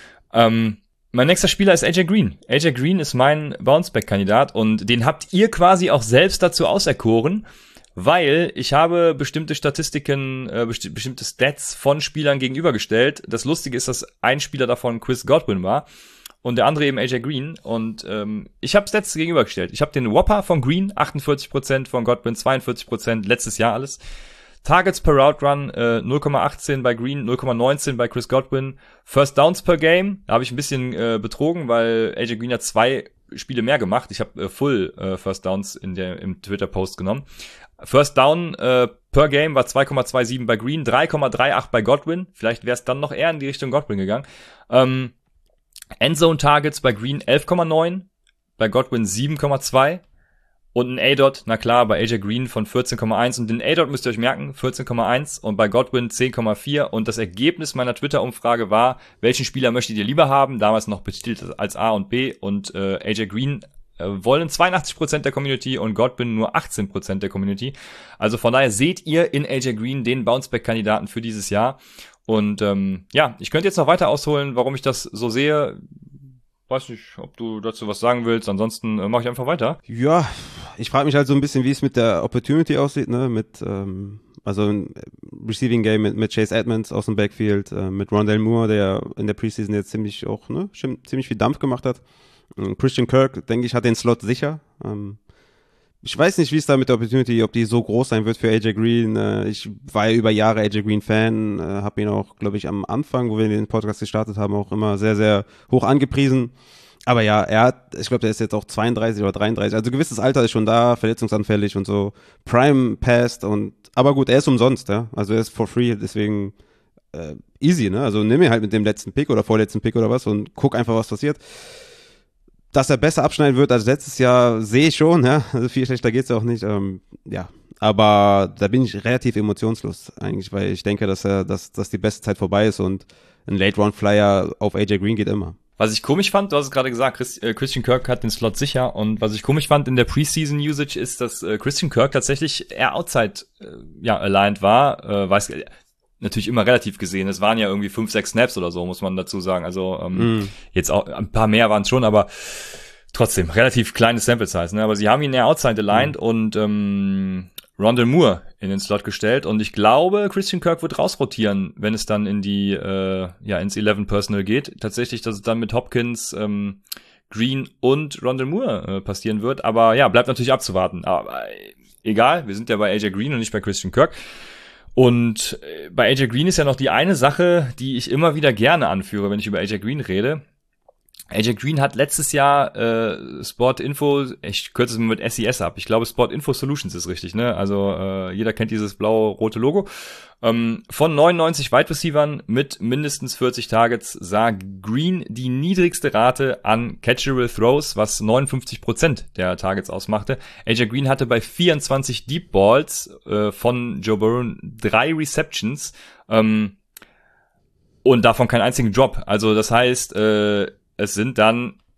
Ähm, Mein nächster Spieler ist A J Green. A J Green ist mein Bounceback-Kandidat und den habt ihr quasi auch selbst dazu auserkoren, weil ich habe bestimmte Statistiken, äh, besti- bestimmte Stats von Spielern gegenübergestellt. Das Lustige ist, dass ein Spieler davon Chris Godwin war und der andere eben A J Green. Und ähm, ich habe Stats gegenübergestellt. Ich habe den Whopper von Green, achtundvierzig Prozent, von Godwin zweiundvierzig Prozent, letztes Jahr alles. Targets per Route Run, äh, null Komma achtzehn bei Green, null Komma neunzehn bei Chris Godwin. First Downs per Game, da habe ich ein bisschen äh, betrogen, weil A J Green hat zwei Spiele mehr gemacht. Ich habe äh, Full äh, First Downs in der im Twitter-Post genommen. First Down äh, per Game war zwei Komma siebenundzwanzig bei Green, drei Komma achtunddreißig bei Godwin. Vielleicht wäre es dann noch eher in die Richtung Godwin gegangen. Ähm, Endzone Targets bei Green elf Komma neun, bei Godwin sieben Komma zwei. Und ein A-Dot, na klar, bei A J Green von vierzehn Komma eins. Und den A-Dot müsst ihr euch merken, vierzehn Komma eins. Und bei Godwin zehn Komma vier. Und das Ergebnis meiner Twitter-Umfrage war, welchen Spieler möchtet ihr lieber haben? Damals noch betitelt als A und B. Und äh, A J Green äh, wollen zweiundachtzig Prozent der Community und Godwin nur achtzehn Prozent der Community. Also von daher seht ihr in A J Green den Bounceback-Kandidaten für dieses Jahr. Und ähm, ja, ich könnte jetzt noch weiter ausholen, warum ich das so sehe. Weiß nicht, ob du dazu was sagen willst. Ansonsten äh, mache ich einfach weiter. Ja, ich frage mich halt so ein bisschen, wie es mit der Opportunity aussieht, ne? Mit ähm, also ein Receiving Game mit, mit Chase Edmonds aus dem Backfield, äh, mit Rondale Moore, der in der Preseason jetzt ziemlich auch ne ziemlich viel Dampf gemacht hat. Ähm, Christian Kirk, denke ich, hat den Slot sicher. Ähm, ich weiß nicht, wie es da mit der Opportunity, ob die so groß sein wird für A J Green. Äh, ich war ja über Jahre A J Green Fan, äh, habe ihn auch, glaube ich, am Anfang, wo wir den Podcast gestartet haben, auch immer sehr, sehr hoch angepriesen. Aber ja, er hat, ich glaube, der ist jetzt auch zweiunddreißig oder dreiunddreißig, also gewisses Alter ist schon da, verletzungsanfällig und so, Prime passed und, aber gut, er ist umsonst, ja, also er ist for free, deswegen äh, easy, ne, also nimm ihn halt mit dem letzten Pick oder vorletzten Pick oder was und guck einfach, was passiert. Dass er besser abschneiden wird als letztes Jahr, sehe ich schon, ja, also viel schlechter geht's ja auch nicht, ähm, ja, aber da bin ich relativ emotionslos eigentlich, weil ich denke, dass er, dass, dass die beste Zeit vorbei ist und ein Late-Round-Flyer auf A J Green geht immer. Was ich komisch fand, du hast es gerade gesagt, Chris, äh, Christian Kirk hat den Slot sicher und was ich komisch fand in der Preseason-Usage ist, dass äh, Christian Kirk tatsächlich eher outside äh, ja, aligned war, äh, weiß äh, natürlich immer relativ gesehen, es waren ja irgendwie fünf, sechs Snaps oder so, muss man dazu sagen, also ähm, mm. jetzt auch, ein paar mehr waren es schon, aber trotzdem, relativ kleine Sample Size, ne? Aber sie haben ihn eher outside aligned mm. und ähm, Rondale Moore in den Slot gestellt und ich glaube, Christian Kirk wird rausrotieren, wenn es dann in die, äh, ja, ins elf Personal geht. Tatsächlich, dass es dann mit Hopkins, ähm, Green und Rondale Moore äh, passieren wird. Aber ja, bleibt natürlich abzuwarten. Aber äh, egal, wir sind ja bei A J Green und nicht bei Christian Kirk. Und äh, bei A J Green ist ja noch die eine Sache, die ich immer wieder gerne anführe, wenn ich über A J Green rede. A J Green hat letztes Jahr äh, Sport Info, ich kürze es mal mit S I S ab, ich glaube Sport Info Solutions ist richtig, ne? Also äh, jeder kennt dieses blau-rote Logo. Ähm, von neunundneunzig Wide Receivern mit mindestens vierzig Targets sah Green die niedrigste Rate an Catchable Throws, was neunundfünfzig Prozent der Targets ausmachte. A J Green hatte bei vierundzwanzig Deep Balls äh, von Joe Burrow drei Receptions ähm, und davon keinen einzigen Drop. Also das heißt, äh, es sind dann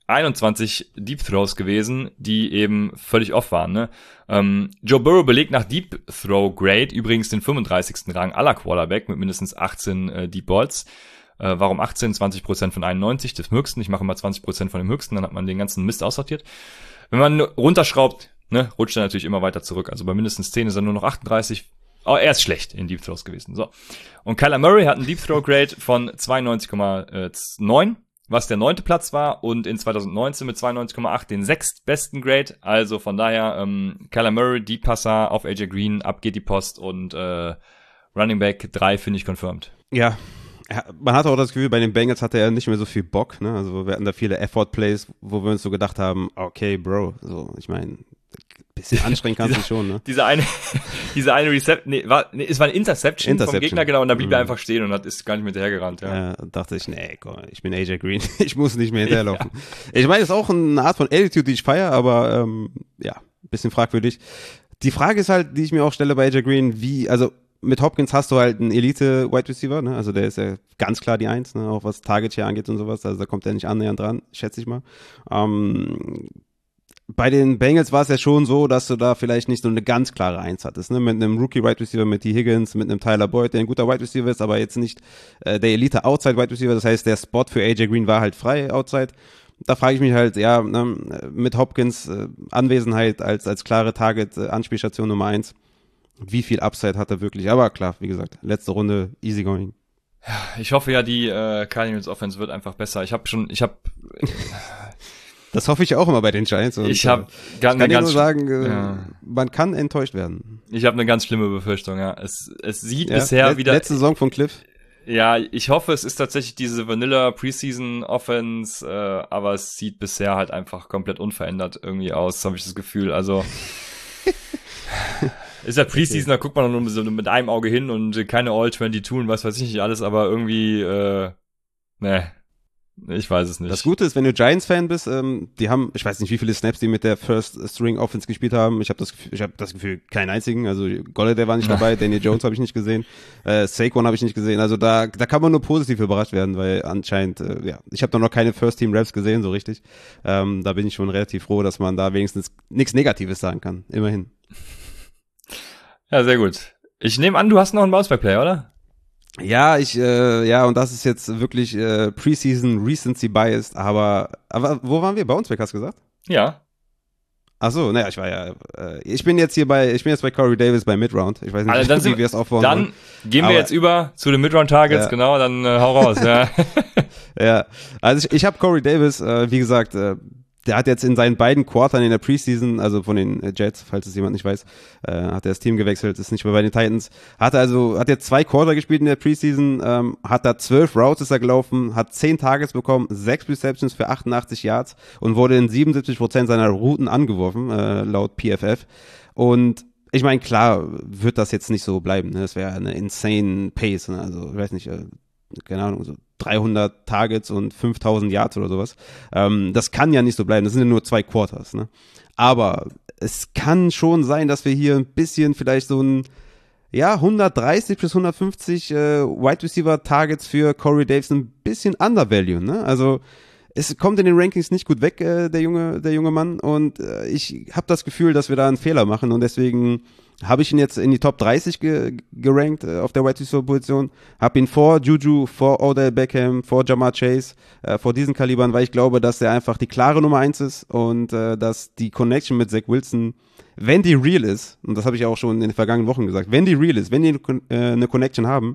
einundzwanzig Deep Throws gewesen, die eben völlig off waren. Ne? Ähm, Joe Burrow belegt nach Deep Throw Grade übrigens den fünfunddreißigsten Rang aller Quarterback mit mindestens achtzehn äh, Deep Balls. Äh, warum achtzehn? zwanzig Prozent von einundneunzig, das höchsten. Ich mache immer zwanzig Prozent von dem höchsten, dann hat man den ganzen Mist aussortiert. Wenn man runterschraubt, ne, rutscht er natürlich immer weiter zurück. Also bei mindestens zehn ist er nur noch achtunddreißig. Oh, er ist schlecht in Deep Throws gewesen. So. Und Kyler Murray hat einen Deep Throw Grade von zweiundneunzig Komma neun, was der neunte Platz war, und in zweitausendneunzehn mit zweiundneunzig Komma acht den sechstbesten Grade. Also von daher, ähm, Kyler Murray, Deep Passer auf A J Green, ab geht die Post, und äh, Running Back drei finde ich confirmed. Ja. Man hatte auch das Gefühl, bei den Bengals hatte er nicht mehr so viel Bock, ne? Also wir hatten da viele Effort-Plays, wo wir uns so gedacht haben, okay, Bro, so, ich meine, bisschen anstrengend kannst du schon, ne? Diese eine, diese eine Reception, nee, war, nee, es war eine Interception, Interception vom Gegner, genau, und da blieb mhm. er einfach stehen und hat, ist gar nicht mehr hinterhergerannt, ja. Ja, dachte ich, nee, komm, ich bin A J Green, ich muss nicht mehr hinterherlaufen. Ja. Ich meine, das ist auch eine Art von Attitude, die ich feiere, aber, ähm, ja, bisschen fragwürdig. Die Frage ist halt, die ich mir auch stelle bei A J Green, wie, also, mit Hopkins hast du halt einen Elite-Wide Receiver, ne? Also der ist ja ganz klar die Eins, ne? Auch was Target Share angeht und sowas. Also da kommt er nicht annähernd dran, schätze ich mal. Ähm, bei den Bengals war es ja schon so, dass du da vielleicht nicht so eine ganz klare Eins hattest, ne? Mit einem Rookie-Wide Receiver, mit T. Higgins, mit einem Tyler Boyd, der ein guter Wide Receiver ist, aber jetzt nicht äh, der Elite-Outside-Wide Receiver. Das heißt, der Spot für A J Green war halt frei, Outside. Da frage ich mich halt, ja, ne, mit Hopkins äh, Anwesenheit als als klare Target-Anspielstation Nummer eins. Wie viel Upside hat er wirklich? Aber klar, wie gesagt, letzte Runde, easy going. Ja, ich hoffe ja, die äh, Cardinals Offense wird einfach besser. Ich habe schon, ich habe Das hoffe ich auch immer bei den Giants. Und, ich habe äh, ganz, kann nur sagen, äh, ja. man kann enttäuscht werden. Ich habe eine ganz schlimme Befürchtung, ja. Es es sieht ja, bisher let, wieder letzte Saison von Cliff. Ja, ich hoffe, es ist tatsächlich diese Vanilla Preseason Offense, äh, aber es sieht bisher halt einfach komplett unverändert irgendwie aus, habe ich das Gefühl. Also ist ja Preseason, okay. Da guckt man nur so mit einem Auge hin und keine All zweiundzwanzig und was weiß ich nicht alles, aber irgendwie, äh, ne, ich weiß es nicht. Das Gute ist, wenn du Giants-Fan bist, ähm, die haben, ich weiß nicht, wie viele Snaps die mit der First-String-Offense gespielt haben. Ich habe das, ich hab das Gefühl, keinen einzigen. Also Golladay war nicht dabei, Daniel Jones habe ich nicht gesehen, äh, Saquon habe ich nicht gesehen. Also da, da kann man nur positiv überrascht werden, weil anscheinend, äh, ja, ich habe da noch keine First-Team-Raps gesehen, so richtig. Ähm, da bin ich schon relativ froh, dass man da wenigstens nichts Negatives sagen kann. Immerhin. Ja, sehr gut. Ich nehme an, du hast noch einen Bounceback-Play, oder? Ja, ich, äh, ja, und das ist jetzt wirklich äh, Preseason Recency Biased, aber, aber wo waren wir? Bounceback, hast du gesagt? Ja. Ach so, naja, ich war ja, äh, ich bin jetzt hier bei, ich bin jetzt bei Corey Davis bei Midround. Ich weiß nicht, also dann wie wir es aufbauen Dann wollen. gehen wir aber, jetzt über zu den Midround-Targets, ja. Genau, dann äh, hau raus, ja. Ja, also ich, ich habe Corey Davis, äh, wie gesagt, äh, der hat jetzt in seinen beiden Quartern in der Preseason, also von den Jets, falls es jemand nicht weiß, äh, hat er das Team gewechselt, ist nicht mehr bei den Titans, hat also, hat jetzt zwei Quarter gespielt in der Preseason, ähm, hat da zwölf Routes ist er gelaufen, hat zehn Targets bekommen, sechs Receptions für achtundachtzig Yards und wurde in siebenundsiebzig Prozent seiner Routen angeworfen, äh, laut P F F. Und ich meine, klar wird das jetzt nicht so bleiben, ne? Das wäre eine insane Pace, ne? Also, ich weiß nicht, äh, keine Ahnung, so dreihundert Targets und fünftausend Yards oder sowas. Ähm, das kann ja nicht so bleiben. Das sind ja nur zwei Quarters, ne? Aber es kann schon sein, dass wir hier ein bisschen vielleicht so ein, ja, hundertdreißig bis hundertfünfzig äh, Wide Receiver Targets für Corey Davis ein bisschen undervalue, ne? Also, es kommt in den Rankings nicht gut weg, äh, der junge, der junge Mann. Und äh, ich habe das Gefühl, dass wir da einen Fehler machen. Und deswegen habe ich ihn jetzt in die Top dreißig ge- gerankt äh, auf der Wide Receiver Position. Habe ihn vor Juju, vor Odell Beckham, vor Jamar Chase, äh, vor diesen Kalibern, weil ich glaube, dass er einfach die klare Nummer eins ist und äh, dass die Connection mit Zach Wilson, wenn die real ist, und das habe ich auch schon in den vergangenen Wochen gesagt, wenn die real ist, wenn die äh, eine Connection haben,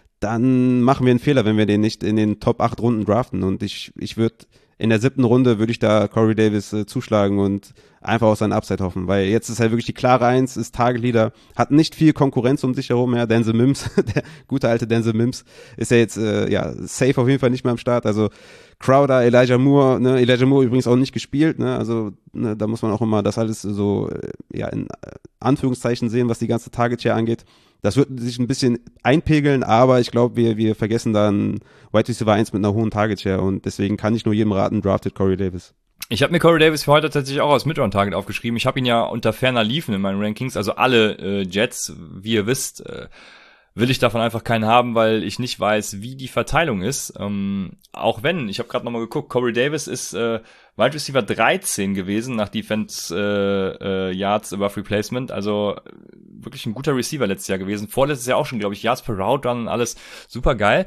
dann machen wir einen Fehler, wenn wir den nicht in den Top acht Runden draften. Und ich, ich würde in der siebten Runde würde ich da Corey Davis äh, zuschlagen und einfach auf seinen Upside hoffen, weil jetzt ist er wirklich die klare Eins, ist Target Leader, hat nicht viel Konkurrenz um sich herum, ja, Denzel Mims, der gute alte Denzel Mims, ist ja jetzt, äh, ja, safe auf jeden Fall nicht mehr am Start, also Crowder, Elijah Moore, ne, Elijah Moore übrigens auch nicht gespielt, ne, also, ne, da muss man auch immer das alles so, äh, ja, in Anführungszeichen sehen, was die ganze Target Share angeht. Das wird sich ein bisschen einpegeln, aber ich glaube, wir, wir vergessen dann Wide Receiver eins mit einer hohen Target Share und deswegen kann ich nur jedem raten, draftet Corey Davis. Ich habe mir Corey Davis für heute tatsächlich auch als Midround-Target aufgeschrieben. Ich habe ihn ja unter ferner Liefen in meinen Rankings, also alle äh, Jets, wie ihr wisst, äh, will ich davon einfach keinen haben, weil ich nicht weiß, wie die Verteilung ist. Ähm, auch wenn, ich habe gerade nochmal geguckt, Corey Davis ist äh, Wide Receiver dreizehn gewesen nach Defense äh, äh, Yards above Replacement, also wirklich ein guter Receiver letztes Jahr gewesen. Vorletztes Jahr auch schon, glaube ich, Yards per Route Run, alles super geil.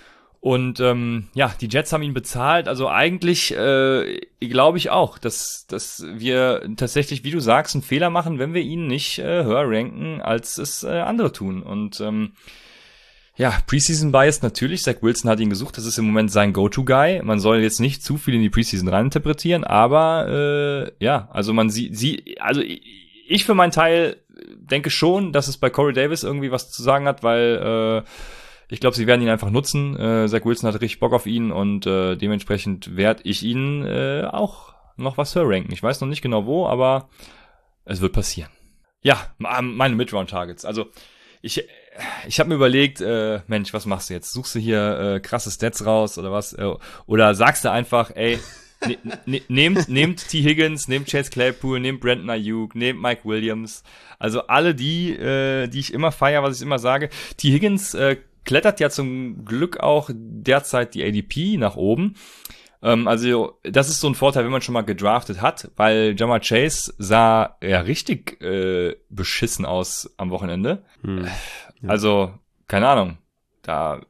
Und ähm, ja, die Jets haben ihn bezahlt, also eigentlich äh, glaube ich auch, dass dass wir tatsächlich, wie du sagst, einen Fehler machen, wenn wir ihn nicht äh, höher ranken, als es äh, andere tun. Und ähm, ja, Preseason Bias natürlich, Zach Wilson hat ihn gesucht, das ist im Moment sein Go-To-Guy. Man soll jetzt nicht zu viel in die Preseason reininterpretieren, aber äh, ja, also man sieht, sie, also ich für meinen Teil denke schon, dass es bei Corey Davis irgendwie was zu sagen hat, weil äh, ich glaube, sie werden ihn einfach nutzen. Äh, Zach Wilson hat richtig Bock auf ihn und äh, dementsprechend werde ich ihn äh, auch noch was höher ranken. Ich weiß noch nicht genau wo, aber es wird passieren. Ja, meine Mid-Round-Targets. Also ich ich habe mir überlegt, äh, Mensch, was machst du jetzt? Suchst du hier äh, krasse Stats raus oder was? Äh, oder sagst du einfach, ey, ne, ne, nehmt, nehmt T. Higgins, nehmt Chase Claypool, nehmt Brandon Ayuk, nehmt Mike Williams. Also alle die, äh, die ich immer feiere, was ich immer sage. T. Higgins äh, klettert ja zum Glück auch derzeit die A D P nach oben. Ähm, also das ist so ein Vorteil, wenn man schon mal gedraftet hat, weil Ja'Marr Chase sah ja richtig äh, beschissen aus am Wochenende. Hm. Ja. Also, keine Ahnung, da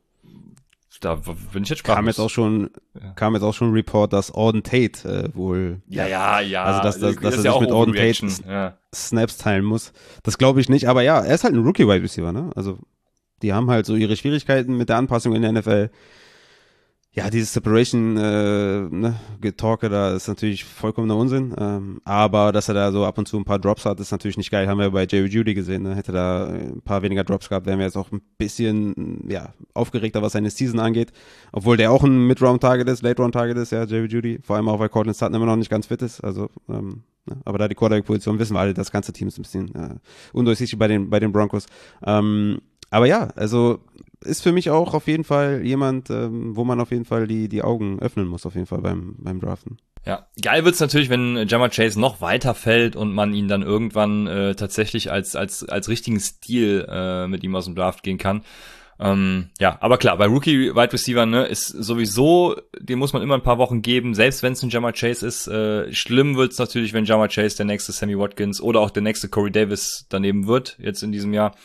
da bin ich jetzt sprachlos. Kam jetzt auch schon, ja. kam jetzt auch schon ein Report, dass Auden Tate äh, wohl. Ja, ja, ja. Also, dass, dass, das dass ist er ja sich auch mit Auden Tate ja. Snaps teilen muss. Das glaube ich nicht, aber ja, er ist halt ein Rookie-Wide Receiver, ne? Also, die haben halt so ihre Schwierigkeiten mit der Anpassung in der N F L. Ja, dieses Separation, äh, ne, Getalke da ist natürlich vollkommener Unsinn. Ähm, aber dass er da so ab und zu ein paar Drops hat, ist natürlich nicht geil. Haben wir bei Jerry Jeudy gesehen. Ne? Hätte da ein paar weniger Drops gehabt, wären wir jetzt auch ein bisschen, ja, aufgeregter, was seine Season angeht. Obwohl der auch ein Mid-Round-Target ist, Late-Round-Target ist, ja, Jerry Jeudy. Vor allem auch, weil Cortland Sutton immer noch nicht ganz fit ist. Also, ähm, ne? Aber da die Quarterback-Position wissen wir alle, das ganze Team ist ein bisschen äh, undurchsichtig bei den, bei den Broncos. Ähm, aber ja, also ist für mich auch auf jeden Fall jemand, ähm, wo man auf jeden Fall die die Augen öffnen muss, auf jeden Fall beim beim Draften. Ja, geil wird's natürlich, wenn Ja'Marr Chase noch weiter fällt und man ihn dann irgendwann äh, tatsächlich als als als richtigen Stil äh, mit ihm aus dem Draft gehen kann. Ähm, ja, aber klar, bei Rookie Wide Receiver, ne, ist sowieso, dem muss man immer ein paar Wochen geben, selbst wenn es ein Ja'Marr Chase ist. Äh, schlimm wird's natürlich, wenn Ja'Marr Chase der nächste Sammy Watkins oder auch der nächste Corey Davis daneben wird jetzt in diesem Jahr.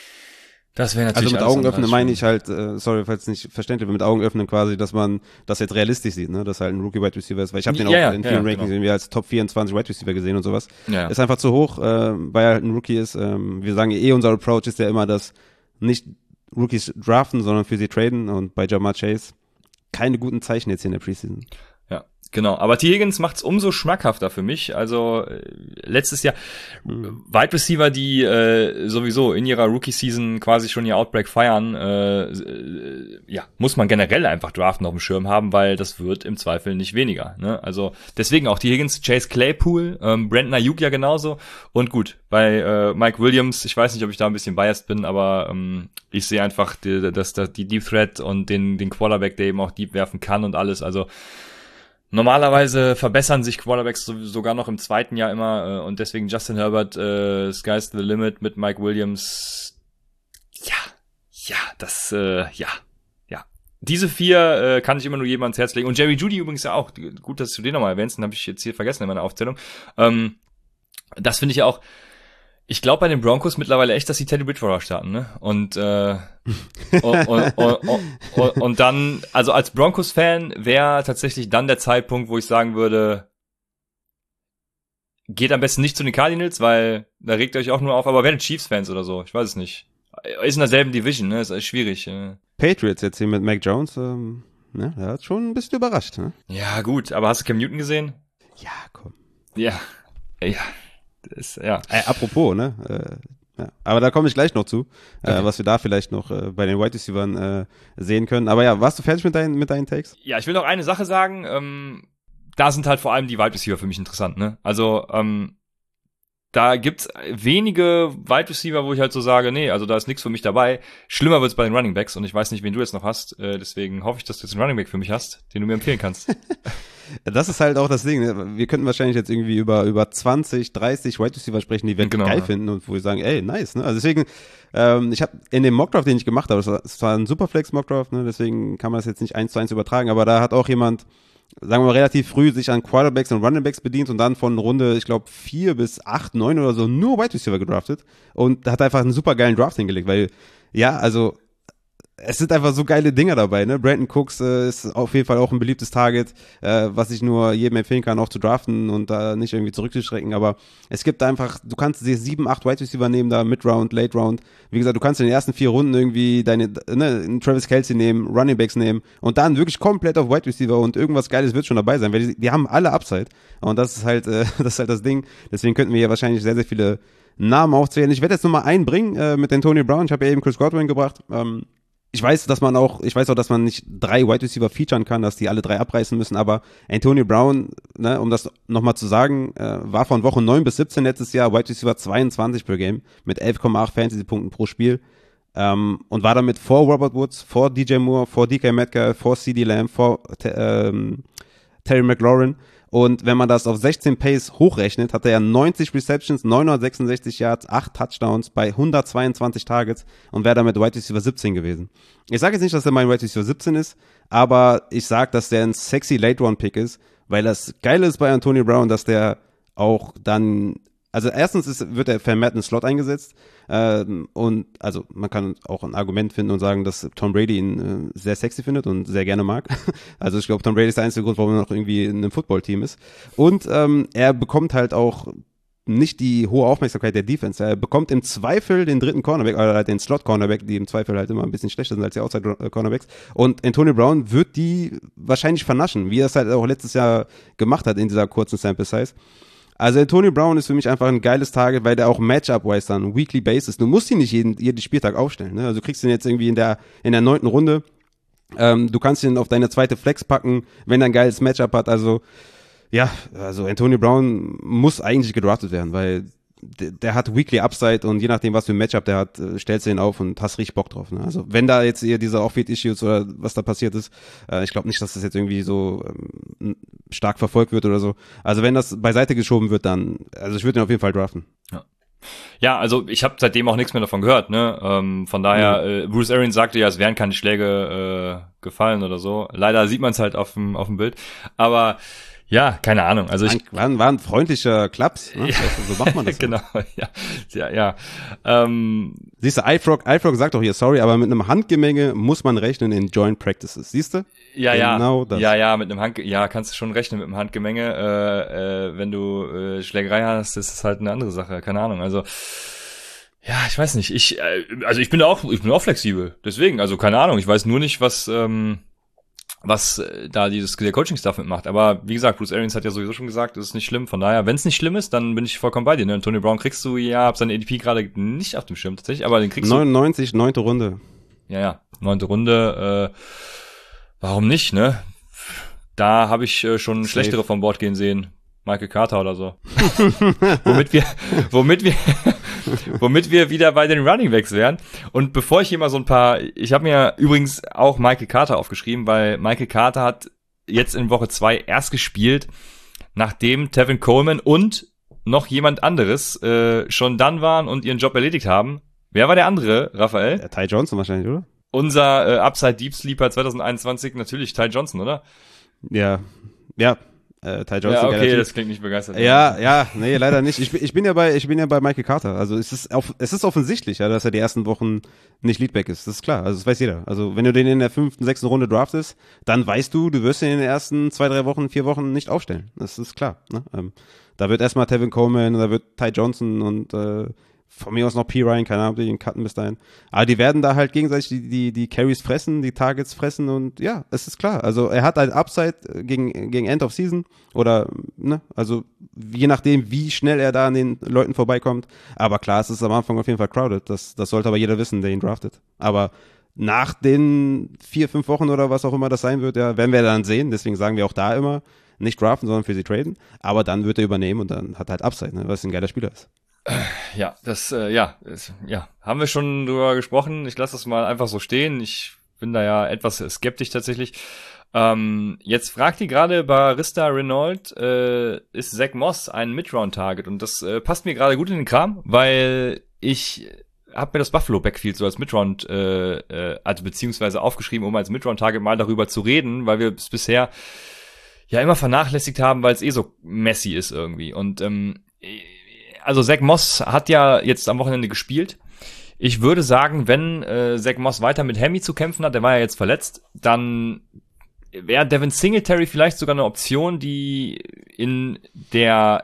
Das wäre natürlich also mit Augen öffnen meine ich halt, äh, sorry, falls nicht verständlich, aber mit Augen öffnen quasi, dass man das jetzt realistisch sieht, ne, dass halt ein Rookie Wide Receiver ist, weil ich habe den auch ja, in vielen ja, Rankings irgendwie als Top vierundzwanzig Wide Receiver gesehen und sowas. Ja. Ist einfach zu hoch, äh, weil er halt ein Rookie ist. Ähm, wir sagen eh, unser Approach ist ja immer, dass nicht Rookies draften, sondern für sie traden und bei Ja'Marr Chase keine guten Zeichen jetzt hier in der Preseason. Ja, genau. Aber T. Higgins macht's umso schmackhafter für mich. Also äh, letztes Jahr mhm. Wide Receiver, die äh, sowieso in ihrer Rookie-Season quasi schon ihr Outbreak feiern, äh, äh, ja, muss man generell einfach draften auf dem Schirm haben, weil das wird im Zweifel nicht weniger. Ne? Also deswegen auch T. Higgins, Chase Claypool, ähm, Brandon Ayuk ja genauso. Und gut, bei äh, Mike Williams, ich weiß nicht, ob ich da ein bisschen biased bin, aber ähm, ich sehe einfach die, das, das, die Deep Threat und den, den Quarterback, der eben auch Deep werfen kann und alles. Also normalerweise verbessern sich Quarterbacks so, sogar noch im zweiten Jahr immer äh, und deswegen Justin Herbert, äh, Sky's the Limit mit Mike Williams. Ja, ja, das, äh, ja, ja. Diese vier äh, kann ich immer nur jedem ans Herz legen. Und Jerry Jeudy übrigens ja auch. Gut, dass du den nochmal erwähnst, den habe ich jetzt hier vergessen in meiner Aufzählung. Ähm, das finde ich ja auch. Ich glaube bei den Broncos mittlerweile echt, dass sie Teddy Bridgewater starten, ne? Und äh, und, und, und, und, und dann, also als Broncos-Fan wäre tatsächlich dann der Zeitpunkt, wo ich sagen würde, geht am besten nicht zu den Cardinals, weil da regt ihr euch auch nur auf, aber werdet Chiefs-Fans oder so, ich weiß es nicht. Ist in derselben Division, ne? Ist schwierig. Äh. Patriots jetzt hier mit Mac Jones, ähm, ne? Der hat schon ein bisschen überrascht, ne? Ja, gut, aber hast du Cam Newton gesehen? Ja, komm. Ja, ja. Das, ja. Äh, apropos, ne? Äh, ja. Aber da komme ich gleich noch zu, okay. äh, was wir da vielleicht noch äh, bei den Wide Receivers äh, sehen können. Aber ja, warst du fertig mit deinen, mit deinen Takes? Ja, ich will noch eine Sache sagen. Ähm, da sind halt vor allem die Wide Receiver für mich interessant, ne? Also, ähm, da gibt's wenige Wide Receiver, wo ich halt so sage, nee, also da ist nichts für mich dabei. Schlimmer wird's bei den Running Backs und ich weiß nicht, wen du jetzt noch hast. Äh, deswegen hoffe ich, dass du jetzt einen Running Back für mich hast, den du mir empfehlen kannst. Das ist halt auch das Ding. Ne? Wir könnten wahrscheinlich jetzt irgendwie über, über zwanzig, dreißig Wide Receiver sprechen, die wir genau, geil ja. finden und wo wir sagen, ey, nice. Ne? Also deswegen, ähm, ich habe in dem Mockdraft, den ich gemacht habe, es war ein Superflex-Mockdraft, ne? Deswegen kann man das jetzt nicht eins zu eins übertragen, aber da hat auch jemand, sagen wir mal, relativ früh sich an Quarterbacks und Runningbacks bedient und dann von Runde, ich glaube, vier bis acht, neun oder so nur Wide Receiver gedraftet und hat einfach einen super geilen Draft hingelegt, weil, ja, also es sind einfach so geile Dinger dabei, ne? Brandon Cooks äh, ist auf jeden Fall auch ein beliebtes Target, äh, was ich nur jedem empfehlen kann, auch zu draften und da nicht irgendwie zurückzuschrecken, aber es gibt einfach, du kannst dir sieben, acht Wide Receiver nehmen, da Mid-Round, Late-Round, wie gesagt, du kannst in den ersten vier Runden irgendwie deine, ne, einen Travis Kelce nehmen, Running Backs nehmen und dann wirklich komplett auf Wide Receiver und irgendwas Geiles wird schon dabei sein, weil die, die haben alle Upside und das ist halt, äh, das ist halt das Ding, deswegen könnten wir hier wahrscheinlich sehr, sehr viele Namen aufzählen. Ich werde jetzt nochmal einen bringen, äh, mit Antonio Brown, ich habe ja eben Chris Godwin gebracht, ähm, Ich weiß, dass man auch, ich weiß auch, dass man nicht drei Wide Receiver featuren kann, dass die alle drei abreißen müssen, aber Antonio Brown, ne, um das nochmal zu sagen, äh, war von Woche neun bis siebzehn letztes Jahr Wide Receiver zweiundzwanzig per Game mit elf Komma acht Fantasy-Punkten pro Spiel, ähm, und war damit vor Robert Woods, vor D J Moore, vor D K Metcalf, vor CeeDee Lamb, vor ähm, Terry McLaurin. Und wenn man das auf sechzehn Pace hochrechnet, hat er ja neunzig Receptions, neunhundertsechsundsechzig Yards, acht Touchdowns bei hundertzweiundzwanzig Targets und wäre damit Wide Receiver siebzehn gewesen. Ich sage jetzt nicht, dass er mein Wide Receiver siebzehn ist, aber ich sage, dass der ein sexy Late-Round-Pick ist, weil das Geile ist bei Antonio Brown, dass der auch dann, also erstens ist, wird er vermehrt in den Slot eingesetzt, ähm, und also man kann auch ein Argument finden und sagen, dass Tom Brady ihn äh, sehr sexy findet und sehr gerne mag. Also ich glaube, Tom Brady ist der einzige Grund, warum er noch irgendwie in einem Football-Team ist. Und ähm, er bekommt halt auch nicht die hohe Aufmerksamkeit der Defense. Er bekommt im Zweifel den dritten Cornerback, oder halt den Slot-Cornerback, die im Zweifel halt immer ein bisschen schlechter sind als die Outside-Cornerbacks. Und Antonio Brown wird die wahrscheinlich vernaschen, wie er es halt auch letztes Jahr gemacht hat in dieser kurzen Sample-Size. Also Antonio Brown ist für mich einfach ein geiles Target, weil der auch Matchup-wise dann Weekly Basis, du musst ihn nicht jeden, jeden Spieltag aufstellen, ne? Also du kriegst ihn jetzt irgendwie in der in der neunten Runde, ähm, du kannst ihn auf deine zweite Flex packen, wenn er ein geiles Matchup hat, also ja, also Antonio Brown muss eigentlich gedraftet werden, weil der, der hat Weekly Upside und je nachdem, was für ein Matchup der hat, stellst du ihn auf und hast richtig Bock drauf. Ne? Also wenn da jetzt eher diese Off-Field-Issues oder was da passiert ist, äh, ich glaube nicht, dass das jetzt irgendwie so ähm, stark verfolgt wird oder so. Also wenn das beiseite geschoben wird, dann, also ich würde ihn auf jeden Fall draften. Ja. Ja, also ich habe seitdem auch nichts mehr davon gehört, ne? Ähm, von daher, mhm. äh, Bruce Arians sagte ja, es wären keine Schläge äh, gefallen oder so. Leider sieht man es halt auf dem auf dem Bild, aber ja, keine Ahnung. Also ich war ein, war ein freundlicher Klaps, ne? Ja. Also, so macht man das. Genau, ja, ja, ja. Ähm, Siehst du, iFrog, iFrog sagt doch hier, sorry, aber mit einem Handgemenge muss man rechnen in Joint Practices. Siehst du? Ja, genau ja, das. ja, ja, mit einem Hand, ja, kannst du schon rechnen mit einem Handgemenge. Äh, äh, wenn du äh, Schlägerei hast, ist es halt eine andere Sache. Keine Ahnung. Also ja, ich weiß nicht. Ich, äh, also ich bin auch, ich bin auch flexibel. Deswegen, also keine Ahnung. Ich weiß nur nicht, was ähm, was äh, da dieses der Coaching-Staff mitmacht. Aber wie gesagt, Bruce Arians hat ja sowieso schon gesagt, das ist nicht schlimm. Von daher, wenn es nicht schlimm ist, dann bin ich vollkommen bei dir. Ne? Antonio Brown kriegst du, ja, hab seine A D P gerade nicht auf dem Schirm tatsächlich, aber den kriegst neunundneunzig, neunte Runde. Ja, ja, neunte Runde. Äh, warum nicht, ne? Da habe ich äh, schon Safe. Schlechtere vom Bord gehen sehen. Michael Carter oder so. womit wir, womit wir, womit wir wieder bei den Running Backs wären. Und bevor ich hier mal so ein paar, ich habe mir übrigens auch Michael Carter aufgeschrieben, weil Michael Carter hat jetzt in Woche zwei erst gespielt, nachdem Tevin Coleman und noch jemand anderes äh, schon done waren und ihren Job erledigt haben. Wer war der andere, Raphael? Der Ty Johnson wahrscheinlich, oder? Unser äh, Upside Deep Sleeper zwanzig einundzwanzig, natürlich Ty Johnson, oder? Ja, ja. Äh, Ty Johnson, ja, okay, relativ. das klingt nicht begeistert. Ja, ja, nee, leider nicht. Ich, ich bin ja bei, ich bin ja bei Michael Carter. Also es ist auf, es ist offensichtlich, ja, dass er die ersten Wochen nicht Leadback ist. Das ist klar. Also das weiß jeder. Also wenn du den in der fünften, sechsten Runde draftest, dann weißt du, du wirst ihn in den ersten zwei, drei Wochen, vier Wochen nicht aufstellen. Das ist klar. Ne? Ähm, da wird erstmal Tevin Coleman, da wird Ty Johnson und äh, von mir aus noch P. Ryan, keine Ahnung, die ihn cutten bis dahin. Aber die werden da halt gegenseitig die, die, die Carries fressen, die Targets fressen und ja, es ist klar. Also er hat halt Upside gegen, gegen End of Season oder, ne, also je nachdem, wie schnell er da an den Leuten vorbeikommt. Aber klar, es ist am Anfang auf jeden Fall crowded. Das, das sollte aber jeder wissen, der ihn draftet. Aber nach den vier, fünf Wochen oder was auch immer das sein wird, ja, werden wir dann sehen. Deswegen sagen wir auch da immer, nicht draften, sondern für sie traden. Aber dann wird er übernehmen und dann hat er halt Upside, ne, was ein geiler Spieler ist. Ja, das, äh, ja, das, ja, haben wir schon drüber gesprochen. Ich lasse das mal einfach so stehen. Ich bin da ja etwas skeptisch tatsächlich. Ähm, jetzt fragt die gerade Barista Renault, äh, ist Zach Moss ein Mid-Round-Target? Und das äh, passt mir gerade gut in den Kram, weil ich habe mir das Buffalo-Backfield so als Mid-Round, äh, äh, also beziehungsweise aufgeschrieben, um als Mid-Round-Target mal darüber zu reden, weil wir es bisher ja immer vernachlässigt haben, weil es eh so messy ist irgendwie. Und ähm, also Zach Moss hat ja jetzt am Wochenende gespielt. Ich würde sagen, wenn äh, Zach Moss weiter mit Hemi zu kämpfen hat, der war ja jetzt verletzt, dann wäre Devin Singletary vielleicht sogar eine Option, die in der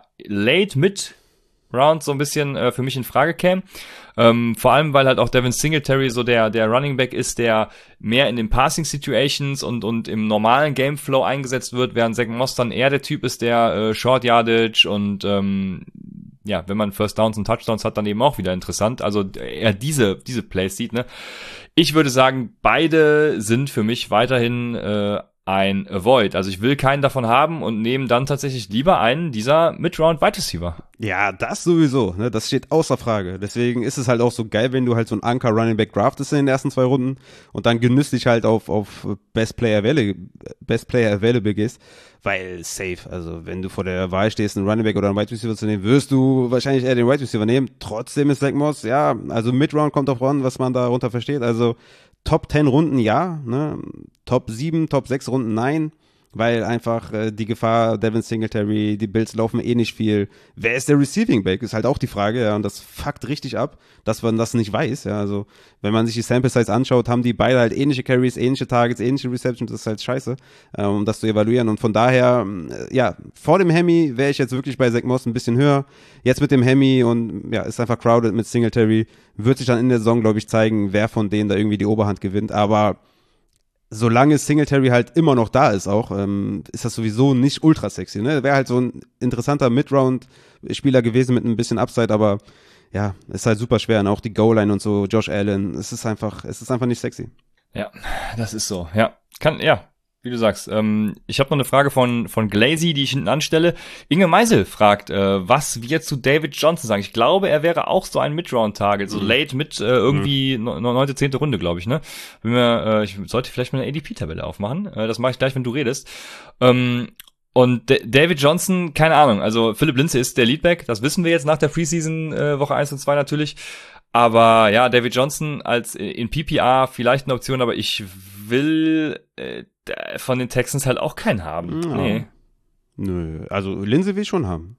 Late-Mid-Round so ein bisschen äh, für mich in Frage käme. Ähm, vor allem, weil halt auch Devin Singletary so der der Running Back ist, der mehr in den Passing-Situations und und im normalen Gameflow eingesetzt wird, während Zach Moss dann eher der Typ ist, der äh, Short Yardage und ähm, ja, wenn man First Downs und Touchdowns hat, dann eben auch wieder interessant. Also er diese diese Plays sieht, ne? Ich würde sagen, beide sind für mich weiterhin äh, ein Avoid. Also ich will keinen davon haben und nehme dann tatsächlich lieber einen dieser Mid-Round Wide Receiver. Ja, das sowieso, ne? Das steht außer Frage. Deswegen ist es halt auch so geil, wenn du halt so einen Anker Running Back draftest in den ersten zwei Runden und dann genüsslich halt auf auf Best Player Available, Best Player Available gehst, weil safe, also wenn du vor der Wahl stehst, einen Running Back oder einen Wide Receiver zu nehmen, wirst du wahrscheinlich eher den Wide Receiver nehmen. Trotzdem ist Zach Moss, ja, also Mid-Round kommt drauf an, was man darunter versteht. Also Top zehn Runden ja, ne? Top sieben, Top sechs Runden nein, weil einfach äh, die Gefahr, Devin Singletary, die Bills laufen eh nicht viel. Wer ist der Receiving Back? Ist halt auch die Frage, ja, und das fuckt richtig ab, dass man das nicht weiß, ja, also wenn man sich die Sample Size anschaut, haben die beide halt ähnliche Carries, ähnliche Targets, ähnliche Receptions, das ist halt scheiße, äh, um das zu evaluieren und von daher, äh, ja, vor dem Hemi wäre ich jetzt wirklich bei Zach Moss ein bisschen höher, jetzt mit dem Hemi und ja, ist einfach crowded mit Singletary, wird sich dann in der Saison, glaube ich, zeigen, wer von denen da irgendwie die Oberhand gewinnt, aber solange Singletary halt immer noch da ist auch, ähm, ist das sowieso nicht ultra sexy, ne? Wäre halt so ein interessanter Mid-Round-Spieler gewesen mit ein bisschen Upside, aber ja, ist halt super schwer. Und auch die Goal-Line und so, Josh Allen, es ist einfach, es ist einfach nicht sexy. Ja, das ist so, ja. Kann, ja, wie du sagst. Ähm, ich habe noch eine Frage von von Glazy, die ich hinten anstelle. Inge Meisel fragt, äh, was wir zu David Johnson sagen. Ich glaube, er wäre auch so ein Mid-Round-Target, so mhm. late mit äh, irgendwie mhm. neunte, zehnte Runde, glaube ich, ne? Wenn wir, äh, ich sollte vielleicht mal eine A D P-Tabelle aufmachen. Äh, das mache ich gleich, wenn du redest. Ähm, und D- David Johnson, keine Ahnung. Also Philipp Lindsay ist der Leadback, das wissen wir jetzt nach der Preseason äh, Woche eins und zwei natürlich. Aber ja, David Johnson als in P P R vielleicht eine Option, aber ich will äh, von den Texans halt auch keinen haben. Ja. Nee. Nö, also Lindsay will ich schon haben.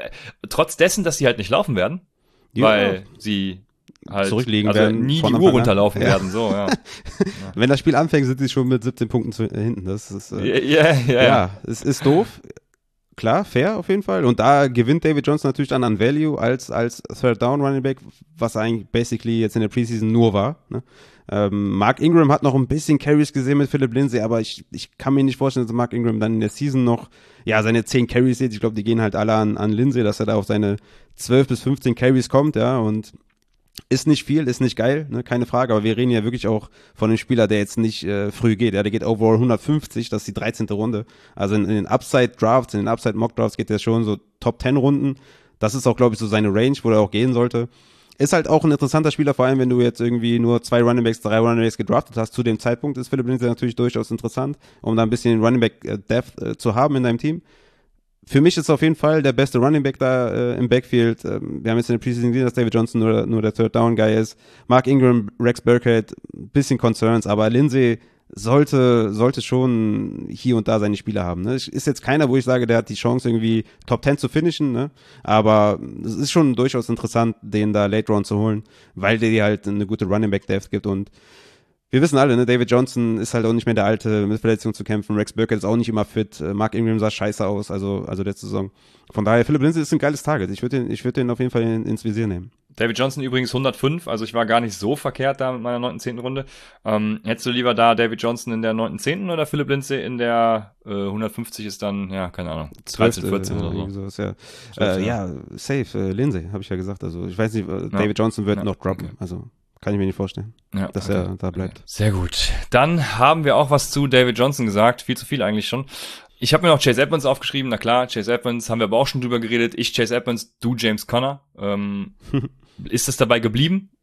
Trotz dessen, dass sie halt nicht laufen werden, ja. weil sie halt zurücklegen also werden, nie die Uhr runterlaufen ja. werden. So, ja. Wenn das Spiel anfängt, sind sie schon mit siebzehn Punkten zu, äh, hinten. Das ist äh, ja, ja, ja. ja, es ist doof. Klar, fair auf jeden Fall. Und da gewinnt David Johnson natürlich dann an Value als als Third Down Running Back, was eigentlich basically jetzt in der Preseason nur war. Ne? Ähm, Mark Ingram hat noch ein bisschen Carries gesehen mit Philipp Lindsay, aber ich, ich kann mir nicht vorstellen, dass Mark Ingram dann in der Season noch ja seine zehn Carries sieht. Ich glaube, die gehen halt alle an, an Lindsay, dass er da auf seine zwölf bis fünfzehn Carries kommt, ja, und ist nicht viel, ist nicht geil, ne, keine Frage, aber wir reden ja wirklich auch von einem Spieler, der jetzt nicht äh, früh geht, ja, der geht overall hundertfünfzig, das ist die dreizehnte Runde, also in, in den Upside-Drafts, in den Upside-Mock-Drafts geht der schon so Top zehn Runden, das ist auch, glaube ich, so seine Range, wo er auch gehen sollte. Ist halt auch ein interessanter Spieler, vor allem wenn du jetzt irgendwie nur zwei Runningbacks, drei Runningbacks gedraftet hast. Zu dem Zeitpunkt ist Philipp Lindsay natürlich durchaus interessant, um da ein bisschen Runningback-Depth äh, zu haben in deinem Team. Für mich ist auf jeden Fall der beste Runningback da äh, im Backfield. Ähm, wir haben jetzt in der Preseason gesehen, dass David Johnson nur, nur der Third-Down-Guy ist. Mark Ingram, Rex Burkhead, ein bisschen Concerns, aber Lindsay sollte sollte schon hier und da seine Spieler haben. Ne? Ist jetzt keiner, wo ich sage, der hat die Chance, irgendwie Top zehn zu finishen, ne? Aber es ist schon durchaus interessant, den da Late Round zu holen, weil der dir halt eine gute Running Back Depth gibt und wir wissen alle, ne, David Johnson ist halt auch nicht mehr der Alte, mit Verletzungen zu kämpfen. Rex Burkhead ist auch nicht immer fit. Mark Ingram sah scheiße aus, also, also letzte Saison. Von daher, Philipp Lindsay ist ein geiles Target. Ich würde den, ich würde den auf jeden Fall in, ins Visier nehmen. David Johnson übrigens hundertfünf, also ich war gar nicht so verkehrt da mit meiner neunten, zehnten Runde. Ähm, hättest du lieber da David Johnson in der neunten, zehnten oder Philipp Lindsay in der äh, hundertfünfzig ist dann, ja, keine Ahnung, dreizehn, vierzehn äh, oder so. so ja. Äh, ja, safe, äh, Lindsay, habe ich ja gesagt. Also ich weiß nicht, äh, David ja. Johnson wird ja. noch droppen, okay. Also kann ich mir nicht vorstellen, ja, dass okay. er da bleibt. Sehr gut. Dann haben wir auch was zu David Johnson gesagt. Viel zu viel eigentlich schon. Ich habe mir noch Chase Edmonds aufgeschrieben. Na klar, Chase Edmonds, haben wir aber auch schon drüber geredet. Ich Chase Edmonds, du James Conner. Ähm, ist es dabei geblieben?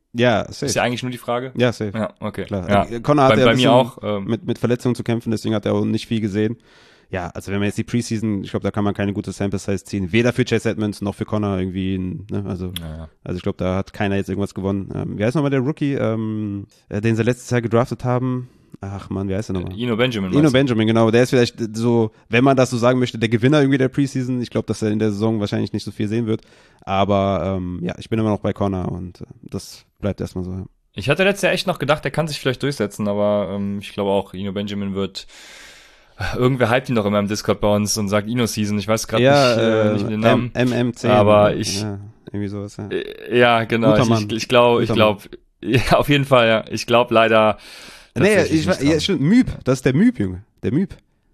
Ja, safe. Ist ja eigentlich nur die Frage. Ja, safe. Ja, okay. Klar. Ja. Connor hat bei, ja bei ein mir auch ähm, mit, mit Verletzungen zu kämpfen, deswegen hat er auch nicht viel gesehen. Ja, also wenn man jetzt die Preseason, ich glaube, da kann man keine gute Sample-Size ziehen. Weder für Chase Edmonds noch für Connor irgendwie. Ne? Also, ja, ja. also ich glaube, da hat keiner jetzt irgendwas gewonnen. Ähm, wie heißt nochmal der Rookie, ähm, den sie letztes Jahr gedraftet haben? Ach man, wie heißt der nochmal? Eno Benjamin. Eno Benjamin, genau. Der ist vielleicht so, wenn man das so sagen möchte, der Gewinner irgendwie der Preseason. Ich glaube, dass er in der Saison wahrscheinlich nicht so viel sehen wird. Aber ähm, ja, ich bin immer noch bei Connor und äh, das bleibt erstmal so. Ja. Ich hatte letztes Jahr echt noch gedacht, der kann sich vielleicht durchsetzen, aber ähm, ich glaube auch, Eno Benjamin wird... Irgendwer hypt ihn doch immer im Discord bei uns und sagt Eno-Season. Ich weiß gerade ja, nicht, äh, nicht den Namen. M M C. Aber ich... Ja, irgendwie sowas, ja. Ja, genau. Guter ich Mann. ich, ich glaube, ich glaube... Ja, auf jeden Fall, ja. Ich glaube leider... Nee, ich war, ja, stimmt, Müb. Das ist der Müb, Junge. Der Müb.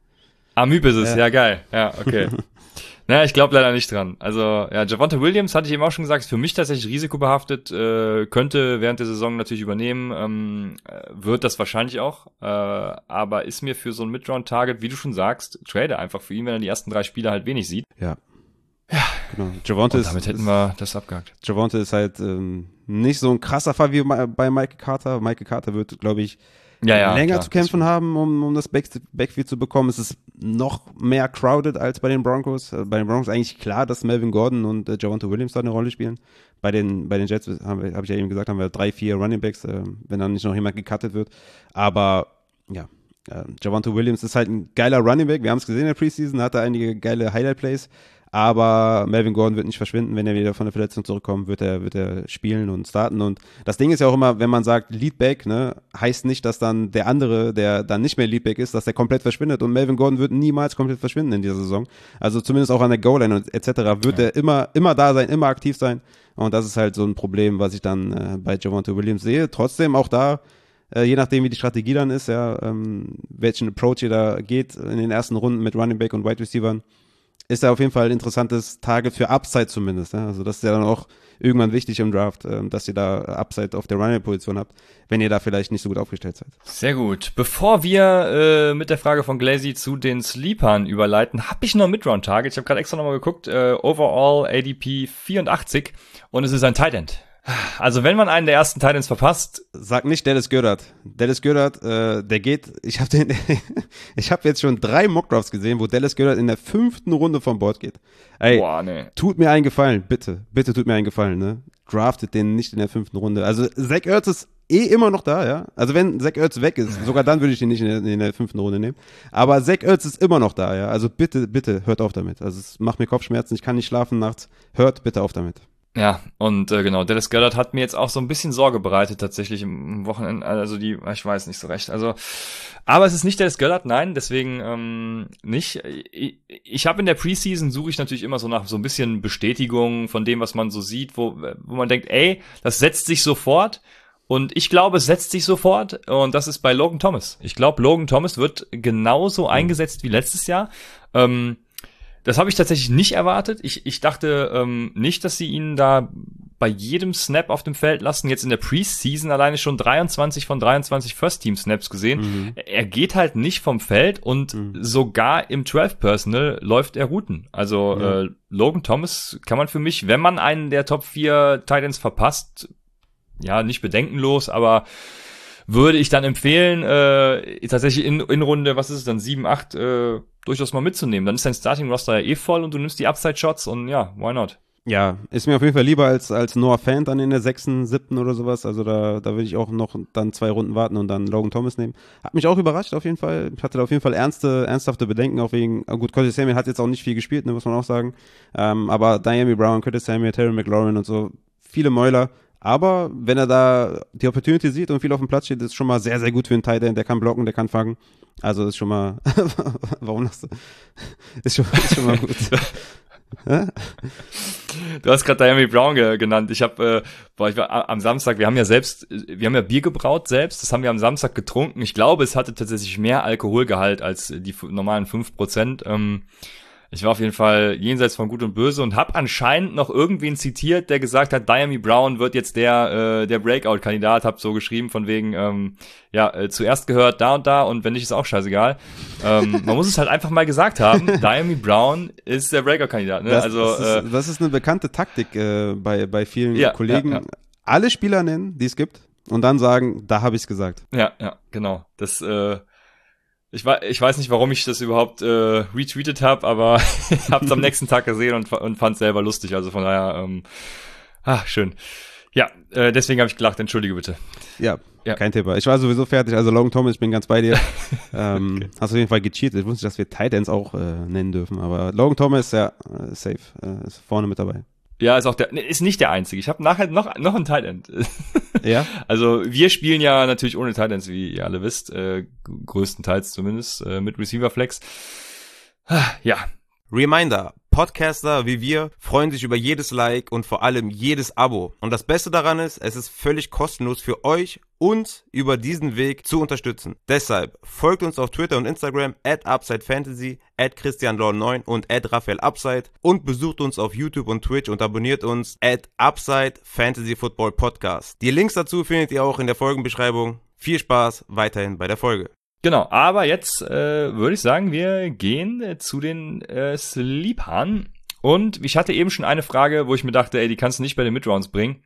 Ah, Müb ist es. Ja, ja geil. Ja, okay. Naja, ich glaube leider nicht dran. Also, ja, Javonte Williams, hatte ich eben auch schon gesagt, ist für mich tatsächlich risikobehaftet, äh, könnte während der Saison natürlich übernehmen, ähm, wird das wahrscheinlich auch, äh, aber ist mir für so ein Mid-Round-Target, wie du schon sagst, trade einfach für ihn, wenn er die ersten drei Spiele halt wenig sieht. Ja. Ja. Genau. Javonte Und damit ist, hätten wir das abgehakt. Javonte ist halt ähm, nicht so ein krasser Fall wie bei Michael Carter. Michael Carter wird, glaube ich, ja, ja, länger klar, zu kämpfen haben, um, um das Back Backfield zu bekommen. Es ist noch mehr crowded als bei den Broncos. Bei den Broncos ist eigentlich klar, dass Melvin Gordon und äh, Javonte Williams da eine Rolle spielen. Bei den, bei den Jets habe hab ich ja eben gesagt, haben wir drei, vier Running Backs, äh, wenn dann nicht noch jemand gecuttet wird. Aber ja, äh, Javonte Williams ist halt ein geiler Running Back. Wir haben es gesehen in der Preseason, hatte einige geile Highlight-Plays. Aber Melvin Gordon wird nicht verschwinden, wenn er wieder von der Verletzung zurückkommt, wird er, wird er spielen und starten. Und das Ding ist ja auch immer, wenn man sagt Leadback, ne, heißt nicht, dass dann der andere, der dann nicht mehr Leadback ist, dass der komplett verschwindet. Und Melvin Gordon wird niemals komplett verschwinden in dieser Saison. Also zumindest auch an der Goal-Line und et cetera wird ja. er immer, immer da sein, immer aktiv sein. Und das ist halt so ein Problem, was ich dann äh, bei Javonte Williams sehe. Trotzdem auch da, äh, je nachdem wie die Strategie dann ist, ja, ähm, welchen Approach ihr da geht in den ersten Runden mit Running Back und Wide Receivern, ist ja auf jeden Fall ein interessantes Target für Upside zumindest. Ja? Also das ist ja dann auch irgendwann wichtig im Draft, ähm, dass ihr da Upside auf der Running-Position habt, wenn ihr da vielleicht nicht so gut aufgestellt seid. Sehr gut. Bevor wir äh, mit der Frage von Glazy zu den Sleepern überleiten, habe ich noch ein Mid-Round-Target. Ich habe gerade extra nochmal geguckt. Äh, Overall A D P vierundachtzig und es ist ein Tight End. Also wenn man einen der ersten Titans verpasst, sag nicht Dallas Goedert. Dallas Goedert, äh, der geht. Ich habe den, ich habe jetzt schon drei Mockdrafts gesehen, wo Dallas Goedert in der fünften Runde vom Board geht. Ey, boah, nee. Tut mir einen Gefallen, bitte, bitte tut mir einen Gefallen, ne? Draftet den nicht in der fünften Runde. Also Zach Ertz ist eh immer noch da, ja. Also wenn Zach Ertz weg ist, sogar dann würde ich den nicht in der, in der fünften Runde nehmen. Aber Zach Ertz ist immer noch da, ja. Also bitte, bitte hört auf damit. Also es macht mir Kopfschmerzen. Ich kann nicht schlafen nachts. Hört bitte auf damit. Ja, und äh, genau, Dallas Goedert hat mir jetzt auch so ein bisschen Sorge bereitet tatsächlich im Wochenende, also die, ich weiß nicht so recht, also, aber es ist nicht Dallas Goedert, nein, deswegen ähm, nicht. Ich, ich habe in der Preseason, suche ich natürlich immer so nach so ein bisschen Bestätigung von dem, was man so sieht, wo, wo man denkt, ey, das setzt sich sofort. Und ich glaube, es setzt sich sofort, und das ist bei Logan Thomas. Ich glaube, Logan Thomas wird genauso eingesetzt wie letztes Jahr. Ähm, Das habe ich tatsächlich nicht erwartet. Ich, ich dachte ähm, nicht, dass sie ihn da bei jedem Snap auf dem Feld lassen. Jetzt in der Preseason alleine schon dreiundzwanzig von dreiundzwanzig First-Team-Snaps gesehen. Mhm. Er geht halt nicht vom Feld und mhm. sogar im zwölf Personal läuft er Routen. Also ja. äh, Logan Thomas kann man für mich, wenn man einen der Top vier Titans verpasst, ja, nicht bedenkenlos, aber würde ich dann empfehlen, äh, tatsächlich in, in Runde, was ist es dann, sieben, acht, äh, durchaus mal mitzunehmen. Dann ist dein Starting-Roster ja eh voll und du nimmst die Upside-Shots und ja, why not? Ja, ist mir auf jeden Fall lieber als, als Noah Fant dann in der sechsten, siebten oder sowas. Also da, da würde ich auch noch dann zwei Runden warten und dann Logan Thomas nehmen. Hat mich auch überrascht auf jeden Fall. Ich hatte da auf jeden Fall ernste, ernsthafte Bedenken, auch wegen, gut, Curtis Samuel hat jetzt auch nicht viel gespielt, ne, muss man auch sagen. Ähm, aber Diami Brown, Curtis Samuel, Terry McLaurin und so, viele Mäuler. Aber wenn er da die Opportunity sieht und viel auf dem Platz steht, ist schon mal sehr, sehr gut für einen Tight End. Der kann blocken, der kann fangen. Also ist schon mal, warum lachst du? Ist schon, ist schon mal gut. Du hast gerade Diami Brown ge- genannt. Ich habe, äh, boah, ich war am Samstag, wir haben ja selbst, wir haben ja Bier gebraut selbst, das haben wir am Samstag getrunken. Ich glaube, es hatte tatsächlich mehr Alkoholgehalt als die f- normalen fünf Prozent. Ähm, Ich war auf jeden Fall jenseits von Gut und Böse und habe anscheinend noch irgendwen zitiert, der gesagt hat, Diami Brown wird jetzt der äh, der Breakout-Kandidat, hab so geschrieben von wegen, ähm, ja, äh, zuerst gehört da und da und wenn nicht, ist auch scheißegal. ähm, man muss es halt einfach mal gesagt haben, Diami Brown ist der Breakout-Kandidat. Ne? Das, also das, ist, äh, das ist eine bekannte Taktik äh, bei bei vielen ja, Kollegen. Ja, ja. alle Spieler nennen, die es gibt und dann sagen, da habe ich es gesagt. Ja, ja, genau. Das, äh, ich, weiß, ich weiß nicht, warum ich das überhaupt äh, retweetet habe, aber ich habe es am nächsten Tag gesehen und, und fand es selber lustig. Also von daher, ähm, ah, schön. Ja, äh, deswegen habe ich gelacht. Entschuldige bitte. Ja, ja, kein Thema. Ich war sowieso fertig. Also Logan Thomas, ich bin ganz bei dir. ähm, okay. Hast auf jeden Fall gecheatet. Ich wusste nicht, dass wir Tight Ends auch äh, nennen dürfen. Aber Logan Thomas, ja, äh, safe. Äh, ist vorne mit dabei. Ja, ist auch der, ist nicht der einzige. Ich habe nachher noch noch ein Tight End. Ja. Also wir spielen ja natürlich ohne Tight Ends, wie ihr alle wisst, äh, größtenteils zumindest äh, mit Receiver Flex. Ja. Reminder: Podcaster wie wir freuen sich über jedes Like und vor allem jedes Abo. Und das Beste daran ist, es ist völlig kostenlos für euch, uns über diesen Weg zu unterstützen. Deshalb folgt uns auf Twitter und Instagram at UpsideFantasy, at ChristianLaw neun und at RaphaelUpside und besucht uns auf YouTube und Twitch und abonniert uns at Upside Fantasy Football Podcast. Die Links dazu findet ihr auch in der Folgenbeschreibung. Viel Spaß weiterhin bei der Folge. Genau, aber jetzt äh, würde ich sagen, wir gehen äh, zu den äh, Sleepern. Und ich hatte eben schon eine Frage, wo ich mir dachte, ey, die kannst du nicht bei den Midrounds bringen.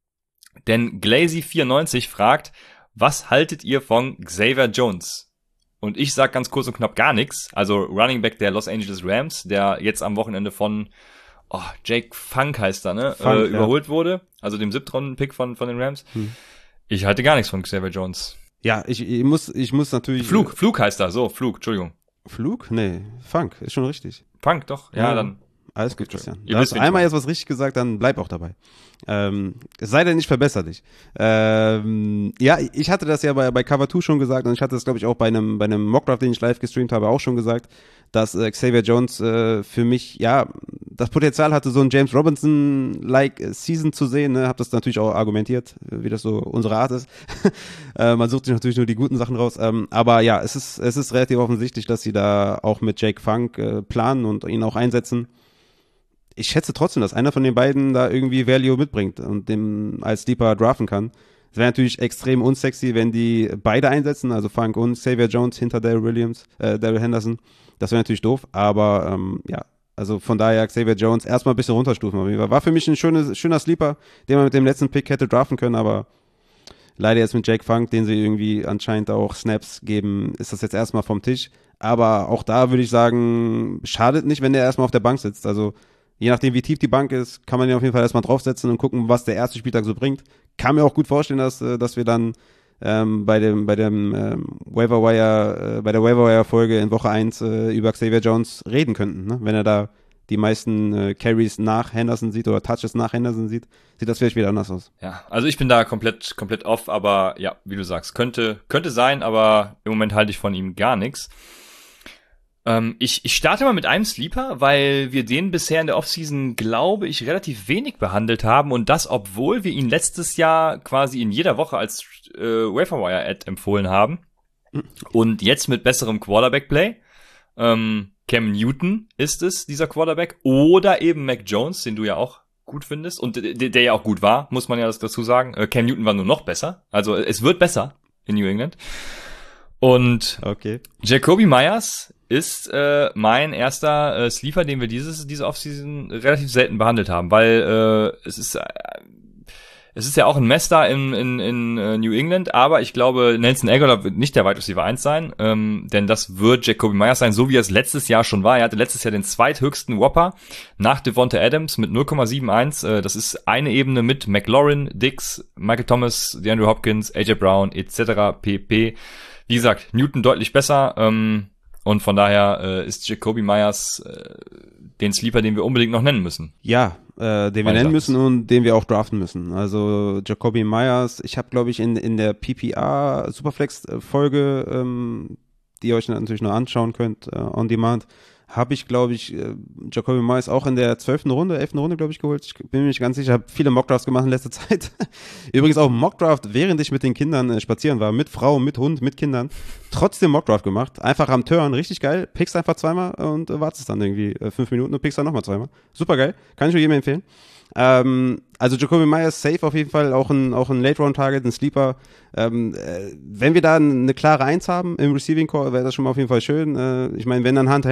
Denn Glazy vierundneunzig fragt, was haltet ihr von Xavier Jones? Und ich sag ganz kurz und knapp gar nichts. Also Running Back der Los Angeles Rams, der jetzt am Wochenende von oh, Jake Funk heißt er, ne? Funk, äh, ja. überholt wurde. Also dem Siebtrunden-Pick von, von den Rams. Hm. Ich halte gar nichts von Xavier Jones. Ja, ich, ich muss, ich muss natürlich. Flug, Flug heißt er, so, Flug, Entschuldigung. Flug? Nee, Funk, ist schon richtig. Funk, doch, ja, ja dann. Alles gut, Christian. Ihr Du hast wisst, einmal jetzt was richtig gesagt, dann bleib auch dabei. Ähm, es sei denn, ich verbessere dich. Ähm, ja, ich hatte das ja bei, bei Cover zwei schon gesagt und ich hatte das, glaube ich, auch bei einem, bei einem Mockdraft, den ich live gestreamt habe, auch schon gesagt, dass äh, Xavier Jones äh, für mich, ja, das Potenzial hatte, so ein James Robinson-like Season zu sehen. Ne? Hab das natürlich auch argumentiert, wie das so unsere Art ist. äh, man sucht sich natürlich nur die guten Sachen raus. Ähm, aber ja, es ist, es ist relativ offensichtlich, dass sie da auch mit Jake Funk äh, planen und ihn auch einsetzen. Ich schätze trotzdem, dass einer von den beiden da irgendwie Value mitbringt und dem als Sleeper draften kann. Es wäre natürlich extrem unsexy, wenn die beide einsetzen, also Funk und Xavier Jones hinter Darrell Williams, äh, Darrell Henderson. Das wäre natürlich doof, aber ähm, ja, also von daher Xavier Jones erstmal ein bisschen runterstufen. War für mich ein schönes, schöner Sleeper, den man mit dem letzten Pick hätte draften können, aber leider jetzt mit Jake Funk, den sie irgendwie anscheinend auch Snaps geben, ist das jetzt erstmal vom Tisch. Aber auch da würde ich sagen, schadet nicht, wenn der erstmal auf der Bank sitzt. Also je nachdem, wie tief die Bank ist, kann man ihn auf jeden Fall erstmal draufsetzen und gucken, was der erste Spieltag so bringt. Kann mir auch gut vorstellen, dass, dass wir dann ähm, bei dem, bei dem ähm, Waiver Wire, äh, bei der Waiver Wire Folge in Woche eins äh, über Xavier Jones reden könnten, ne? Wenn er da die meisten äh, Carries nach Henderson sieht oder Touches nach Henderson sieht, sieht das vielleicht wieder anders aus. Ja, also ich bin da komplett, komplett off, aber ja, wie du sagst, könnte, könnte sein, aber im Moment halte ich von ihm gar nichts. Ähm, ich, ich starte mal mit einem Sleeper, weil wir den bisher in der Offseason, glaube ich, relativ wenig behandelt haben und das, obwohl wir ihn letztes Jahr quasi in jeder Woche als äh, Waiver-Wire-Ad empfohlen haben. Und jetzt mit besserem Quarterback-Play. Ähm, Cam Newton ist es, dieser Quarterback. Oder eben Mac Jones, den du ja auch gut findest. Und der, der ja auch gut war, muss man ja das dazu sagen. Äh, Cam Newton war nur noch besser. Also es wird besser in New England. Und okay. Jacoby Myers ist äh, mein erster äh, Sleeper, den wir dieses diese Offseason relativ selten behandelt haben, weil äh, es ist äh, es ist ja auch ein Mess da in in, in äh, New England, aber ich glaube, Nelson Aguilar wird nicht der Wide Receiver eins sein, ähm, denn das wird Jacoby Myers sein, so wie er es letztes Jahr schon war. Er hatte letztes Jahr den zweithöchsten Whopper nach Devonta Adams mit null Komma einundsiebzig. Äh, das ist eine Ebene mit McLaurin, Dix, Michael Thomas, DeAndre Hopkins, A J Brown et cetera pp. Wie gesagt, Newton deutlich besser. Ähm, Und von daher äh, ist Jacoby Myers äh, den Sleeper, den wir unbedingt noch nennen müssen. Ja, äh, den wir nennen müssen und den wir auch draften müssen. Also Jacoby Myers, ich habe, glaube ich, in in der P P R Superflex-Folge, ähm, die ihr euch natürlich noch anschauen könnt, äh, on demand, habe ich, glaube ich, äh, Jacoby Myers auch in der zwölften Runde, elften Runde, glaube ich, geholt. Ich bin mir nicht ganz sicher, habe viele Mockdrafts gemacht in letzter Zeit. Übrigens auch Mockdraft, während ich mit den Kindern äh, spazieren war, mit Frau, mit Hund, mit Kindern. Trotzdem Mockdraft gemacht. Einfach am Turn, richtig geil. Pickst einfach zweimal und äh, wartest dann irgendwie äh, fünf Minuten und pickst dann nochmal zweimal. Super geil. Kann ich nur jedem empfehlen. Ähm, also Jacoby Myers safe auf jeden Fall, auch ein, auch ein Late-Round-Target, ein Sleeper. Ähm, äh, wenn wir da eine klare Eins haben im Receiving Core, wäre das schon mal auf jeden Fall schön. Äh, ich meine, wenn dann Hunter Henry von der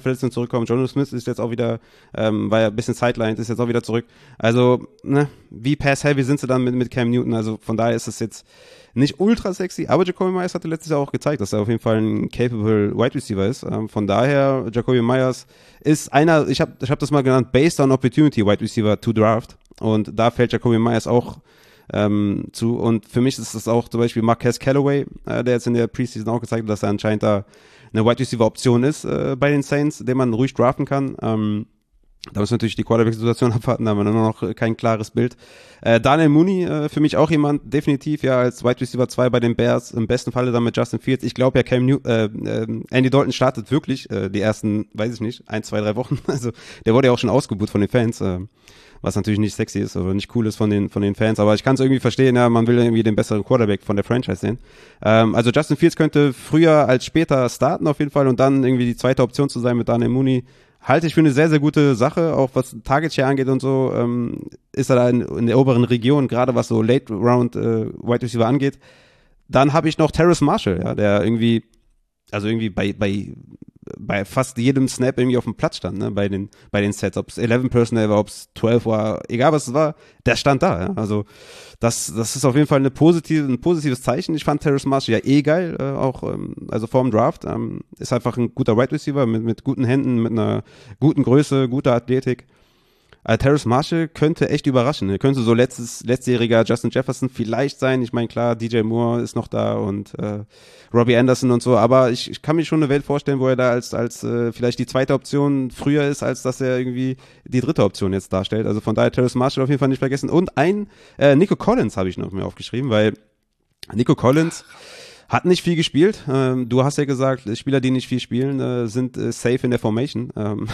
Verletzung zurückkommen. Jonnu Smith ist jetzt auch wieder, ähm, war ja ein bisschen sidelined, ist jetzt auch wieder zurück. Also, ne, wie pass-heavy sind sie dann mit, mit Cam Newton? Also von daher ist es jetzt nicht ultra sexy, aber Jacoby Myers hatte letztes Jahr auch gezeigt, dass er auf jeden Fall ein capable Wide Receiver ist. Ähm, von daher, Jacoby Myers ist einer, ich habe ich hab das mal genannt, based on opportunity Wide Receiver to draft. Und da fällt Jacoby Myers auch ähm, zu. Und für mich ist es auch zum Beispiel Marquez Callaway, äh, der jetzt in der Preseason auch gezeigt hat, dass er anscheinend da eine Wide Receiver Option ist äh, bei den Saints, den man ruhig draften kann. Ähm, Da müssen wir natürlich die Quarterback-Situation abwarten, da haben wir nur noch kein klares Bild. Äh, Daniel Mooney, äh, für mich auch jemand, definitiv ja als Wide Receiver zwei bei den Bears, im besten Falle dann mit Justin Fields. Ich glaube ja, Cam New äh, äh, Andy Dalton startet wirklich äh, die ersten, weiß ich nicht, ein, zwei, drei Wochen. Also der wurde ja auch schon ausgebuht von den Fans, äh, was natürlich nicht sexy ist oder nicht cool ist von den von den Fans. Aber ich kann es irgendwie verstehen, ja, man will irgendwie den besseren Quarterback von der Franchise sehen. Ähm, also Justin Fields könnte früher als später starten auf jeden Fall und dann irgendwie die zweite Option zu sein mit Daniel Mooney. Halte ich für eine sehr, sehr gute Sache, auch was Target Share angeht und so, ähm, ist er da in, in der oberen Region, gerade was so Late Round äh, Wide Receiver angeht. Dann habe ich noch Terrace Marshall, ja, der irgendwie, also irgendwie bei bei bei fast jedem Snap irgendwie auf dem Platz stand, ne, bei den bei den Sets, ob es elf Personnel war, ob es zwölf war, egal was es war, der stand da, ja. Also das das ist auf jeden Fall eine positive ein positives Zeichen. Ich fand Terrace Marshall ja eh geil, äh, auch ähm, also vor dem Draft, ähm, ist einfach ein guter Wide Receiver mit mit guten Händen, mit einer guten Größe, guter Athletik. Äh, Terrace Marshall könnte echt überraschen. Er könnte so letztes, letztjähriger Justin Jefferson vielleicht sein. Ich meine, klar, D J Moore ist noch da und äh, Robbie Anderson und so, aber ich, ich kann mir schon eine Welt vorstellen, wo er da als als äh, vielleicht die zweite Option früher ist, als dass er irgendwie die dritte Option jetzt darstellt. Also von daher Terrace Marshall auf jeden Fall nicht vergessen. Und ein äh, Nico Collins habe ich noch mir aufgeschrieben, weil Nico Collins hat nicht viel gespielt. Ähm, du hast ja gesagt, Spieler, die nicht viel spielen, äh, sind äh, safe in der Formation. Ähm,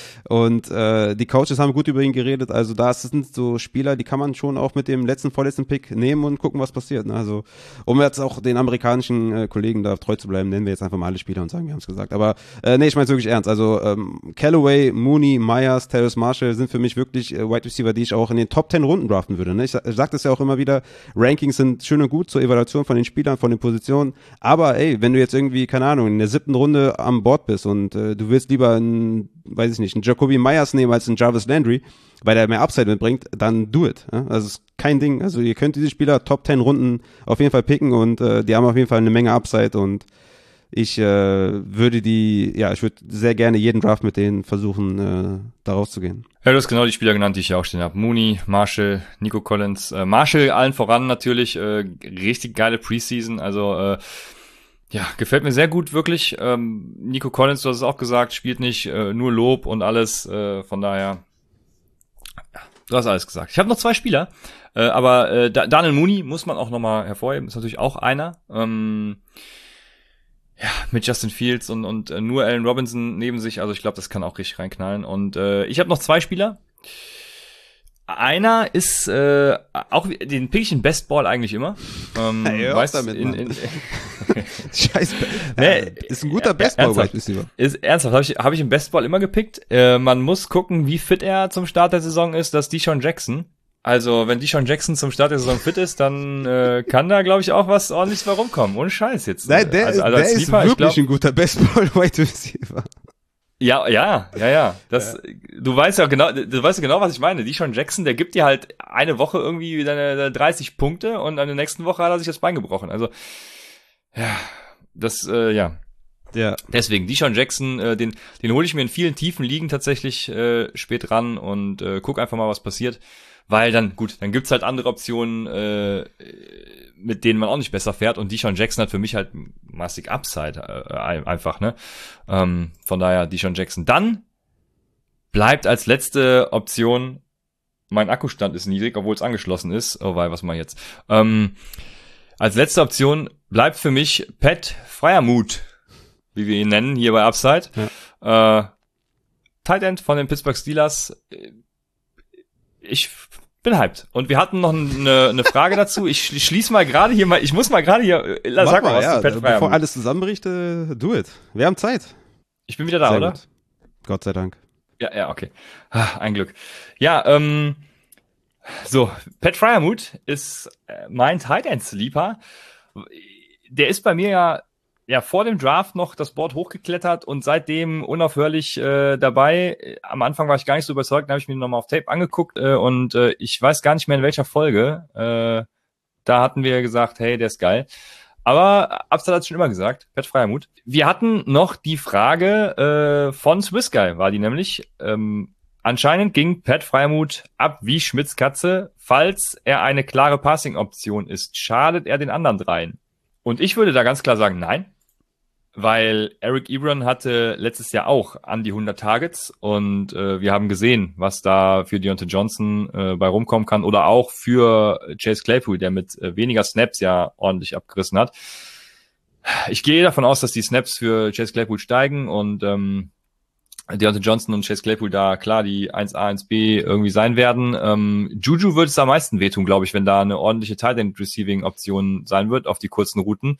und äh, die Coaches haben gut über ihn geredet. Also da sind so Spieler, die kann man schon auch mit dem letzten, vorletzten Pick nehmen und gucken, was passiert. Ne? Also um jetzt auch den amerikanischen äh, Kollegen da treu zu bleiben, nennen wir jetzt einfach mal alle Spieler und sagen, wir haben es gesagt. Aber äh, nee, ich meine es wirklich ernst. Also ähm, Callaway, Mooney, Myers, Terrace Marshall sind für mich wirklich äh, Wide Receiver, die ich auch in den Top zehn Runden draften würde. Ne? Ich, ich sage das ja auch immer wieder, Rankings sind schön und gut zur Evaluation von den Spielern, von den Positionen. Aber ey, wenn du jetzt irgendwie, keine Ahnung, in der siebten Runde am Board bist und äh, du willst lieber einen, weiß ich nicht, einen Jacoby Myers nehmen als einen Jarvis Landry, weil der mehr Upside mitbringt, dann do it. Ja? Also ist kein Ding. Also ihr könnt diese Spieler Top zehn Runden auf jeden Fall picken und äh, die haben auf jeden Fall eine Menge Upside und ich äh, würde die, ja, ich würde sehr gerne jeden Draft mit denen versuchen, äh, da rauszugehen. Ja, du hast genau die Spieler genannt, die ich hier auch stehen habe. Mooney, Marshall, Nico Collins. Äh, Marshall allen voran natürlich, äh, richtig geile Preseason, also äh, ja, gefällt mir sehr gut, wirklich. Ähm, Nico Collins, du hast es auch gesagt, spielt nicht äh, nur Lob und alles, äh, von daher, ja, du hast alles gesagt. Ich habe noch zwei Spieler, äh, aber äh, Daniel Mooney muss man auch nochmal hervorheben, ist natürlich auch einer, ähm, ja, mit Justin Fields und und äh, nur Allen Robinson neben sich, also ich glaube, das kann auch richtig reinknallen. Und äh, ich habe noch zwei Spieler. Einer ist äh, auch, den pick ich in Best Ball eigentlich immer. Ähm, hey, hör weißt, auf damit, in, in, Scheiße. nee, ist ein guter Best Ball Wide Receiver. Ist ernsthaft, habe ich habe ich im Best Ball immer gepickt. Äh, man muss gucken, wie fit er zum Start der Saison ist, dass Deshaun Jackson. Also, wenn Deshaun Jackson zum Start der Saison fit ist, dann äh, kann da, glaube ich, auch was ordentliches bei rumkommen. Ohne Scheiß jetzt. Nein, der, also, also der als ist Sleeper, wirklich glaub, ein guter Best-Ball-Wide Receiver. Ja, ja, ja, ja. Das, ja. Du weißt ja genau, du weißt ja genau, was ich meine. Deshaun Jackson, der gibt dir halt eine Woche irgendwie deine dreißig Punkte und an der nächsten Woche hat er sich das Bein gebrochen. Also, ja, das, äh, ja. Ja. Deswegen, Deshaun Jackson, äh, den, den hole ich mir in vielen tiefen Ligen tatsächlich äh, spät ran und äh, guck einfach mal, was passiert. Weil dann, gut, dann gibt's halt andere Optionen, äh, mit denen man auch nicht besser fährt. Und Deshaun Jackson hat für mich halt massig Upside, äh, einfach, ne? Ähm, von daher Deshaun Jackson. Dann bleibt als letzte Option, mein Akkustand ist niedrig, obwohl es angeschlossen ist. Oh wei, was mal jetzt? Ähm, als letzte Option bleibt für mich Pat Freiermuth, wie wir ihn nennen, hier bei Upside. Ja. Äh, Tight End von den Pittsburgh Steelers. Ich bin hyped. Und wir hatten noch eine, eine Frage dazu. Ich schließe mal gerade hier mal, ich muss mal gerade hier, Mach sag mal, mal was ja, zu Pat Freiermuth. Bevor alles zusammenbricht, äh, do it. Wir haben Zeit. Ich bin wieder da, Sehr oder? Gut. Gott sei Dank. Ja, ja, okay. Ah, ein Glück. Ja, ähm, so, Pat Freiermuth ist mein Tight End Sleeper. Der ist bei mir ja ja vor dem Draft noch das Board hochgeklettert und seitdem unaufhörlich äh, dabei. Am Anfang war ich gar nicht so überzeugt, dann habe ich mir nochmal auf Tape angeguckt äh, und äh, ich weiß gar nicht mehr in welcher Folge. Äh, da hatten wir gesagt, hey, der ist geil. Aber Absal hat es schon immer gesagt, Pat Freiermuth. Wir hatten noch die Frage äh, von Swiss Guy, war die nämlich. Ähm, anscheinend ging Pat Freiermuth ab wie Schmitz Katze. Falls er eine klare Passing-Option ist, schadet er den anderen dreien. Und ich würde da ganz klar sagen, nein. Weil Eric Ebron hatte letztes Jahr auch an die hundert Targets und äh, wir haben gesehen, was da für Deontay Johnson äh, bei rumkommen kann oder auch für Chase Claypool, der mit äh, weniger Snaps ja ordentlich abgerissen hat. Ich gehe davon aus, dass die Snaps für Chase Claypool steigen und ähm, Deontay Johnson und Chase Claypool da klar die eins A, eins B irgendwie sein werden. Ähm, Juju wird es am meisten wehtun, glaube ich, wenn da eine ordentliche Tight End Receiving Option sein wird auf die kurzen Routen.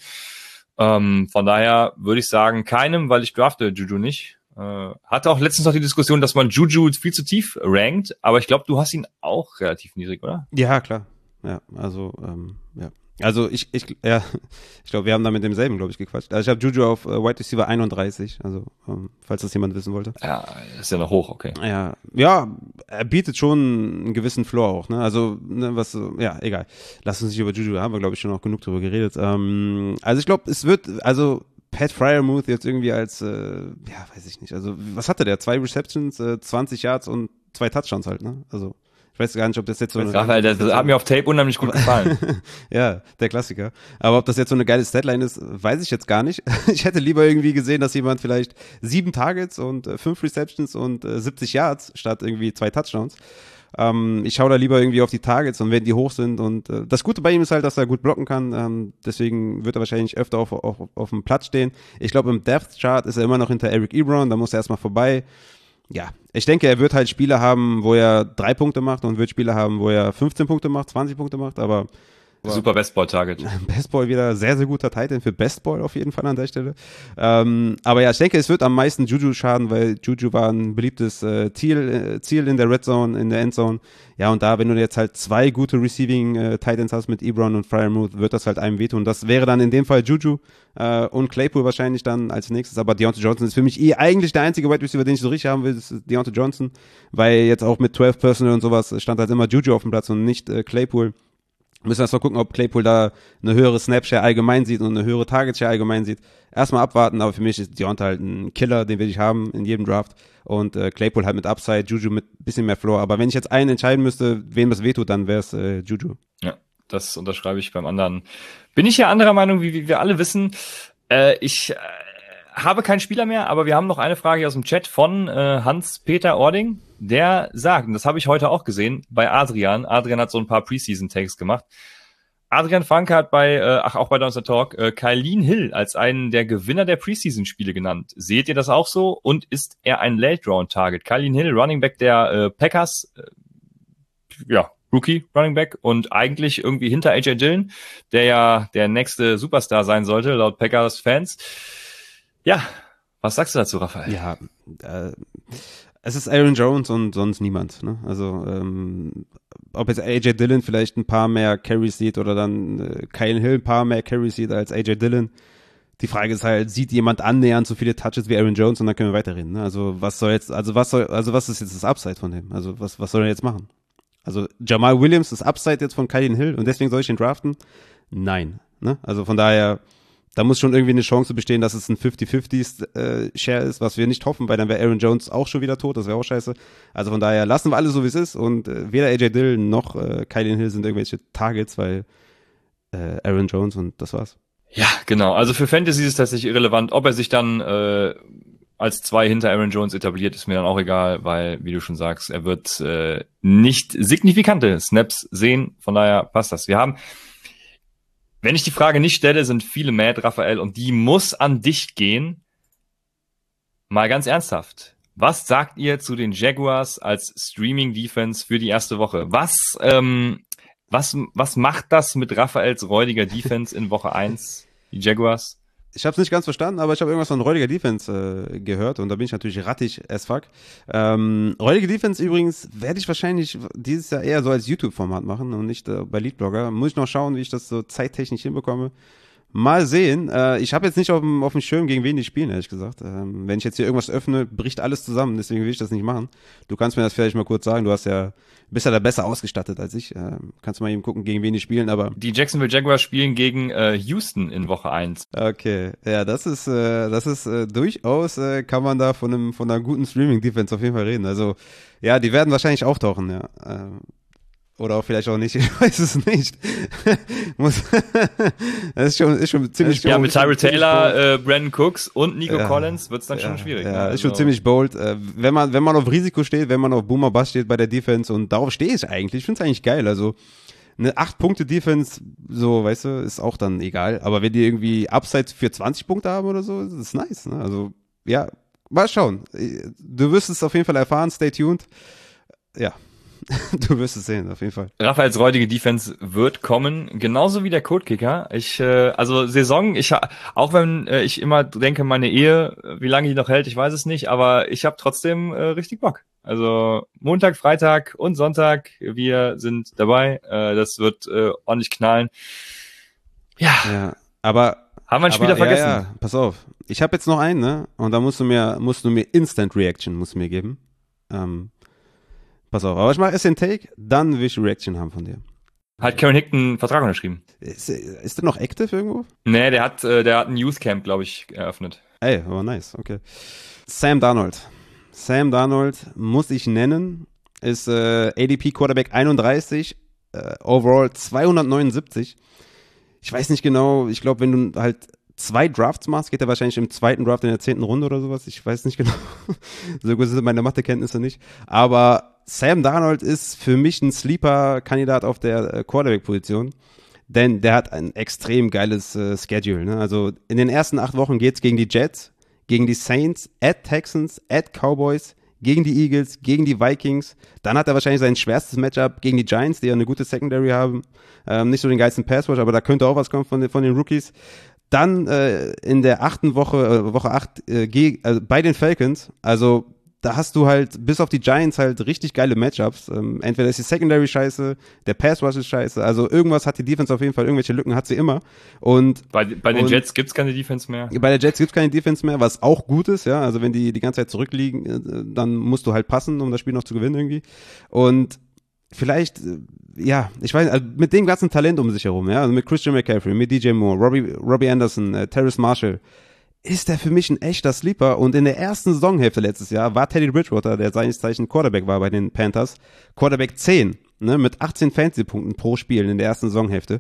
Ähm, von daher würde ich sagen, keinem, weil ich drafte Juju nicht. Äh, hatte auch letztens noch die Diskussion, dass man Juju viel zu tief rankt, aber ich glaube, du hast ihn auch relativ niedrig, oder? Ja, klar. Ja, also, ähm, ja. Also ich, ich, ja, ich glaube, wir haben da mit demselben, glaube ich, gequatscht. Also ich habe Juju auf äh, Wide Receiver einunddreißig, also ähm, falls das jemand wissen wollte. Ja, ist ja noch hoch, okay. Ja, ja, er bietet schon einen gewissen Floor auch, ne? Also, ne, was, ja, egal. Lass uns nicht über Juju, da haben wir, glaube ich, schon auch genug drüber geredet. Ähm, also ich glaube, es wird, also Pat Freiermuth jetzt irgendwie als, äh, ja, weiß ich nicht, also was hatte der? Zwei Receptions, äh, zwanzig Yards und zwei Touchdowns halt, ne? Also ich weiß gar nicht, ob das jetzt so eine... Raphael, das hat mir auf Tape unheimlich gut gefallen. Ja, der Klassiker. Aber ob das jetzt so eine geile Statline ist, weiß ich jetzt gar nicht. Ich hätte lieber irgendwie gesehen, dass jemand vielleicht sieben Targets und äh, fünf Receptions und äh, siebzig Yards statt irgendwie zwei Touchdowns. Ähm, ich schaue da lieber irgendwie auf die Targets und wenn die hoch sind. Und äh, das Gute bei ihm ist halt, dass er gut blocken kann. Ähm, deswegen wird er wahrscheinlich öfter auf, auf, auf dem Platz stehen. Ich glaube, im Depth Chart ist er immer noch hinter Eric Ebron. Da muss er erstmal vorbei. Ja, ich denke, er wird halt Spiele haben, wo er drei Punkte macht und wird Spiele haben, wo er fünfzehn Punkte macht, zwanzig Punkte macht, aber super Bestball-Target. Bestball wieder sehr, sehr guter Tight End für Bestball auf jeden Fall an der Stelle. Ähm, aber ja, ich denke, es wird am meisten Juju schaden, weil Juju war ein beliebtes äh, Ziel, äh, Ziel in der Red Zone, in der Endzone. Ja, und da, wenn du jetzt halt zwei gute Receiving äh, Tight Ends hast mit Ebron und Freiermuth, wird das halt einem wehtun. Das wäre dann in dem Fall Juju äh, und Claypool wahrscheinlich dann als nächstes. Aber Deontay Johnson ist für mich eh eigentlich der einzige Wide Receiver, den ich so richtig haben will, ist Deontay Johnson, weil jetzt auch mit zwölf Personal und sowas stand halt immer Juju auf dem Platz und nicht äh, Claypool. Müssen wir erst mal gucken, ob Claypool da eine höhere Snap-Share allgemein sieht und eine höhere Target-Share allgemein sieht. Erstmal abwarten, aber für mich ist Deontay halt ein Killer, den will ich haben in jedem Draft. Und äh, Claypool halt mit Upside, Juju mit bisschen mehr Floor. Aber wenn ich jetzt einen entscheiden müsste, wem das wehtut, dann wäre es äh, Juju. Ja, das unterschreibe ich beim anderen. Bin ich ja anderer Meinung, wie, wie wir alle wissen. Äh, ich äh, habe keinen Spieler mehr, aber wir haben noch eine Frage aus dem Chat von äh, Hans-Peter Ording. Der sagt, und das habe ich heute auch gesehen, bei Adrian. Adrian hat so ein paar Preseason-Takes gemacht. Adrian Franke hat bei, äh, ach auch bei Donster Talk, äh, Kylin Hill als einen der Gewinner der Preseason-Spiele genannt. Seht ihr das auch so? Und ist er ein Late-Round-Target? Kylin Hill, Running Back der äh, Packers, äh, ja, Rookie Running Back und eigentlich irgendwie hinter A J Dillon, der ja der nächste Superstar sein sollte, laut Packers-Fans. Ja, was sagst du dazu, Raphael? Ja, äh, es ist Aaron Jones und sonst niemand. Ne? Also ähm, ob jetzt A J Dillon vielleicht ein paar mehr Carries sieht oder dann äh, Kyle Hill ein paar mehr Carries sieht als A J Dillon. Die Frage ist halt, sieht jemand annähernd so viele Touches wie Aaron Jones und dann können wir weiterreden. Ne? Also was soll jetzt, also was soll, also was ist jetzt das Upside von dem? Also was, was soll er jetzt machen? Also Jamal Williams ist Upside jetzt von Kyle Hill und deswegen soll ich ihn draften? Nein. Ne? Also von daher, da muss schon irgendwie eine Chance bestehen, dass es ein fünfzig fünfzig äh, Share ist, was wir nicht hoffen, weil dann wäre Aaron Jones auch schon wieder tot, das wäre auch scheiße. Also von daher lassen wir alles so, wie es ist und äh, weder A J Dillon noch äh, Kyle Hill sind irgendwelche Targets, weil äh, Aaron Jones und das war's. Ja, genau. Also für Fantasy ist es tatsächlich irrelevant. Ob er sich dann äh, als zwei hinter Aaron Jones etabliert, ist mir dann auch egal, weil, wie du schon sagst, er wird äh, nicht signifikante Snaps sehen. Von daher passt das. Wir haben, wenn ich die Frage nicht stelle, sind viele mad, Raphael, und die muss an dich gehen. Mal ganz ernsthaft. Was sagt ihr zu den Jaguars als Streaming-Defense für die erste Woche? Was, ähm, was, was macht das mit Raphaels räudiger Defense in Woche eins, die Jaguars? Ich habe es nicht ganz verstanden, aber ich habe irgendwas von räudiger Defense äh, gehört und da bin ich natürlich rattig as fuck. Ähm, räudige Defense übrigens werde ich wahrscheinlich dieses Jahr eher so als YouTube-Format machen und nicht äh, bei Leadblogger. Muss ich noch schauen, wie ich das so zeittechnisch hinbekomme, Mal sehen. Äh, ich habe jetzt nicht auf dem, auf dem Schirm, gegen wen die spielen, ehrlich gesagt. Ähm, wenn ich jetzt hier irgendwas öffne, bricht alles zusammen, deswegen will ich das nicht machen. Du kannst mir das vielleicht mal kurz sagen, du hast ja, bist ja da besser ausgestattet als ich. Ähm, kannst du mal eben gucken, gegen wen die spielen, aber... Die Jacksonville Jaguars spielen gegen äh, Houston in Woche eins. Okay, ja, das ist, äh, das ist äh, durchaus, äh, kann man da von einem, von einer guten Streaming-Defense auf jeden Fall reden. Also, ja, die werden wahrscheinlich auftauchen, ja. Ähm, Oder auch vielleicht auch nicht, ich weiß es nicht. Muss, das ist schon, ist schon ziemlich Ja, bold. mit Tyrell Taylor, äh, Brandon Cooks und Nico Ja. Collins wird's dann ja, schon schwierig. Ja, ne? ist Also, schon ziemlich bold. Äh, wenn man, wenn man auf Risiko steht, wenn man auf Boomer Bust steht bei der Defense, und darauf stehe ich eigentlich, ich finde es eigentlich geil. Also eine acht Punkte Defense, so, weißt du, ist auch dann egal. Aber wenn die irgendwie Upsides für zwanzig Punkte haben oder so, ist das nice. Ne? Also, ja, mal schauen. Du wirst es auf jeden Fall erfahren, stay tuned. Ja. Du wirst es sehen, auf jeden Fall. Raphaels räudige Defense wird kommen, genauso wie der Codekicker. Ich, äh, also Saison, ich auch wenn äh, ich immer denke, meine Ehe, wie lange die noch hält, ich weiß es nicht, aber ich habe trotzdem äh, richtig Bock. Also Montag, Freitag und Sonntag, wir sind dabei. Äh, das wird äh, ordentlich knallen. Ja. Ja, aber haben wir einen Spieler aber, vergessen? Ja, ja, pass auf. Ich habe jetzt noch einen, ne? Und da musst du mir, musst du mir Instant Reaction musst du mir geben. Ähm, pass auf, aber ich mache erst den Take, dann will ich Reaction haben von dir. Hat Karen Hick einen Vertrag unterschrieben? Ist, ist der noch active irgendwo? Nee, der hat, äh, der hat ein Youth Camp, glaube ich, eröffnet. Ey, aber nice, okay. Sam Darnold. Sam Darnold muss ich nennen, ist äh, A D P Quarterback einunddreißig, äh, overall zweihundertneunundsiebzig. Ich weiß nicht genau, ich glaube, wenn du halt zwei Drafts machst, geht er wahrscheinlich im zweiten Draft in der zehnten Runde oder sowas. Ich weiß nicht genau. So gut sind meine Mathekenntnisse nicht. Aber Sam Darnold ist für mich ein Sleeper-Kandidat auf der äh, Quarterback-Position. Denn der hat ein extrem geiles äh, Schedule. Ne? Also in den ersten acht Wochen geht's gegen die Jets, gegen die Saints, at Texans, at Cowboys, gegen die Eagles, gegen die Vikings. Dann hat er wahrscheinlich sein schwerstes Matchup gegen die Giants, die ja eine gute Secondary haben. Ähm, nicht so den geilsten Passwash, aber da könnte auch was kommen von den, von den Rookies. Dann äh, in der achten Woche, äh, Woche acht, äh, ge- äh, bei den Falcons, also da hast du halt bis auf die Giants halt richtig geile Matchups. Ähm, entweder ist die Secondary scheiße, der Pass Rush ist scheiße, also irgendwas hat die Defense auf jeden Fall, irgendwelche Lücken hat sie immer. Und Bei, bei den und Jets gibt's keine Defense mehr. Bei der Jets gibt's keine Defense mehr, was auch gut ist, ja. Also wenn die die ganze Zeit zurückliegen, äh, dann musst du halt passen, um das Spiel noch zu gewinnen irgendwie. Und vielleicht, äh, ja, ich weiß, also mit dem ganzen Talent um sich herum, ja, also mit Christian McCaffrey, mit D J Moore, Robbie, Robbie Anderson, äh, Terrace Marshall, ist der für mich ein echter Sleeper. Und in der ersten Saisonhälfte letztes Jahr war Teddy Bridgewater, der seines Zeichen Quarterback war bei den Panthers, Quarterback zehn, ne, mit achtzehn Fantasy-Punkten pro Spiel in der ersten Saisonhälfte.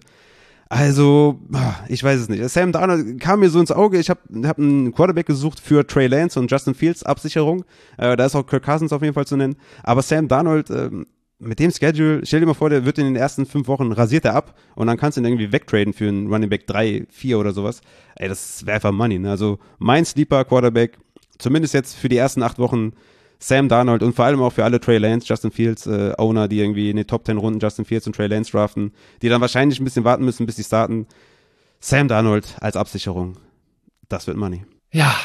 Also, ich weiß es nicht. Sam Darnold kam mir so ins Auge. Ich habe hab einen Quarterback gesucht für Trey Lance und Justin Fields Absicherung. Äh, da ist auch Kirk Cousins auf jeden Fall zu nennen. Aber Sam Darnold, äh, mit dem Schedule, stell dir mal vor, der wird in den ersten fünf Wochen rasiert er ab und dann kannst du ihn irgendwie wegtraden für einen Running Back drei, vier oder sowas. Ey, das wäre einfach Money, ne? Also mein Sleeper Quarterback, zumindest jetzt für die ersten acht Wochen, Sam Darnold und vor allem auch für alle Trey Lance, Justin Fields äh, Owner, die irgendwie in den Top zehn Runden Justin Fields und Trey Lance draften, die dann wahrscheinlich ein bisschen warten müssen, bis sie starten. Sam Darnold als Absicherung, das wird Money. Ja,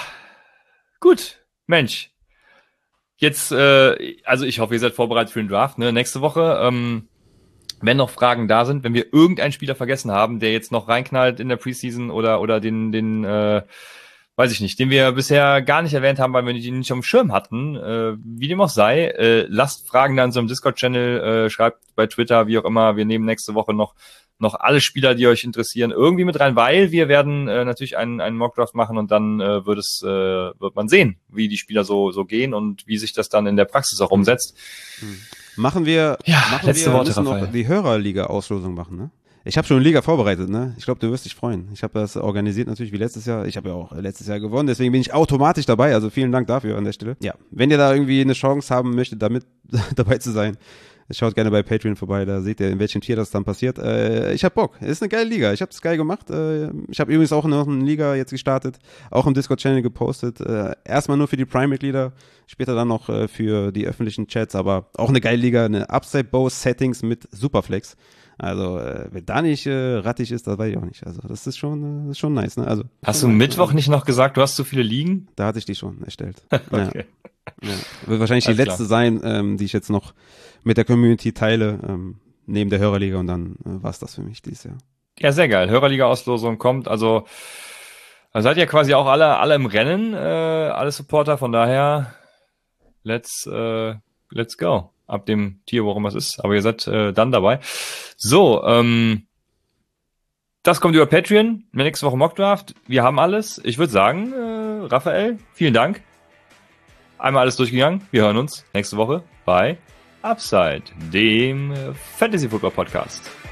gut, Mensch. Jetzt, äh, also ich hoffe, ihr seid vorbereitet für den Draft, ne? Nächste Woche, ähm, wenn noch Fragen da sind, wenn wir irgendeinen Spieler vergessen haben, der jetzt noch reinknallt in der Preseason oder oder den, den, äh, weiß ich nicht, den wir bisher gar nicht erwähnt haben, weil wir ihn nicht auf dem Schirm hatten, äh, wie dem auch sei, äh, lasst Fragen da in so einem Discord-Channel, äh, schreibt bei Twitter, wie auch immer, wir nehmen nächste Woche noch noch alle Spieler, die euch interessieren, irgendwie mit rein, weil wir werden äh, natürlich einen einen Mockdraft machen und dann äh, wird es äh, wird man sehen, wie die Spieler so so gehen und wie sich das dann in der Praxis auch umsetzt. Hm. Machen wir, ja, machen letzte wir Worte, müssen Raphael. noch die Hörerliga-Auslosung machen, ne? Ich habe schon eine Liga vorbereitet, ne? Ich glaube, du wirst dich freuen. Ich habe das organisiert natürlich wie letztes Jahr. Ich habe ja auch letztes Jahr gewonnen, deswegen bin ich automatisch dabei. Also vielen Dank dafür an der Stelle. Ja, wenn ihr da irgendwie eine Chance haben möchtet, damit dabei zu sein, schaut gerne bei Patreon vorbei, da seht ihr, in welchem Tier das dann passiert. Äh, ich hab Bock, ist eine geile Liga, ich habe das geil gemacht. Äh, ich habe übrigens auch noch eine Liga jetzt gestartet, auch im Discord-Channel gepostet. Äh, erstmal nur für die Prime-Mitglieder, später dann noch äh, für die öffentlichen Chats, aber auch eine geile Liga, eine Upside-Bow-Settings mit Superflex. Also, äh, wenn da nicht äh, rattig ist, das weiß ich auch nicht. Also, das ist schon, äh, das ist schon nice, ne? Also, hast du Mittwoch nicht noch gesagt, du hast so viele Ligen? Da hatte ich die schon erstellt. Okay. Ja. Ja. Wird wahrscheinlich Alles die letzte klar. sein, ähm, die ich jetzt noch mit der Community teile, ähm, neben der Hörerliga und dann äh, war's das für mich dieses Jahr. Ja, sehr geil. Hörerliga-Auslosung kommt, also, also seid ihr quasi auch alle, alle im Rennen, äh, alle Supporter, von daher, let's, äh, let's go. Ab dem Tier, worum es ist, aber ihr seid äh, dann dabei. So, ähm, das kommt über Patreon, nächste Woche Mockdraft. Wir haben alles. Ich würde sagen, äh, Raphael, vielen Dank. Einmal alles durchgegangen. Wir hören uns nächste Woche bei Upside, dem Fantasy Football Podcast.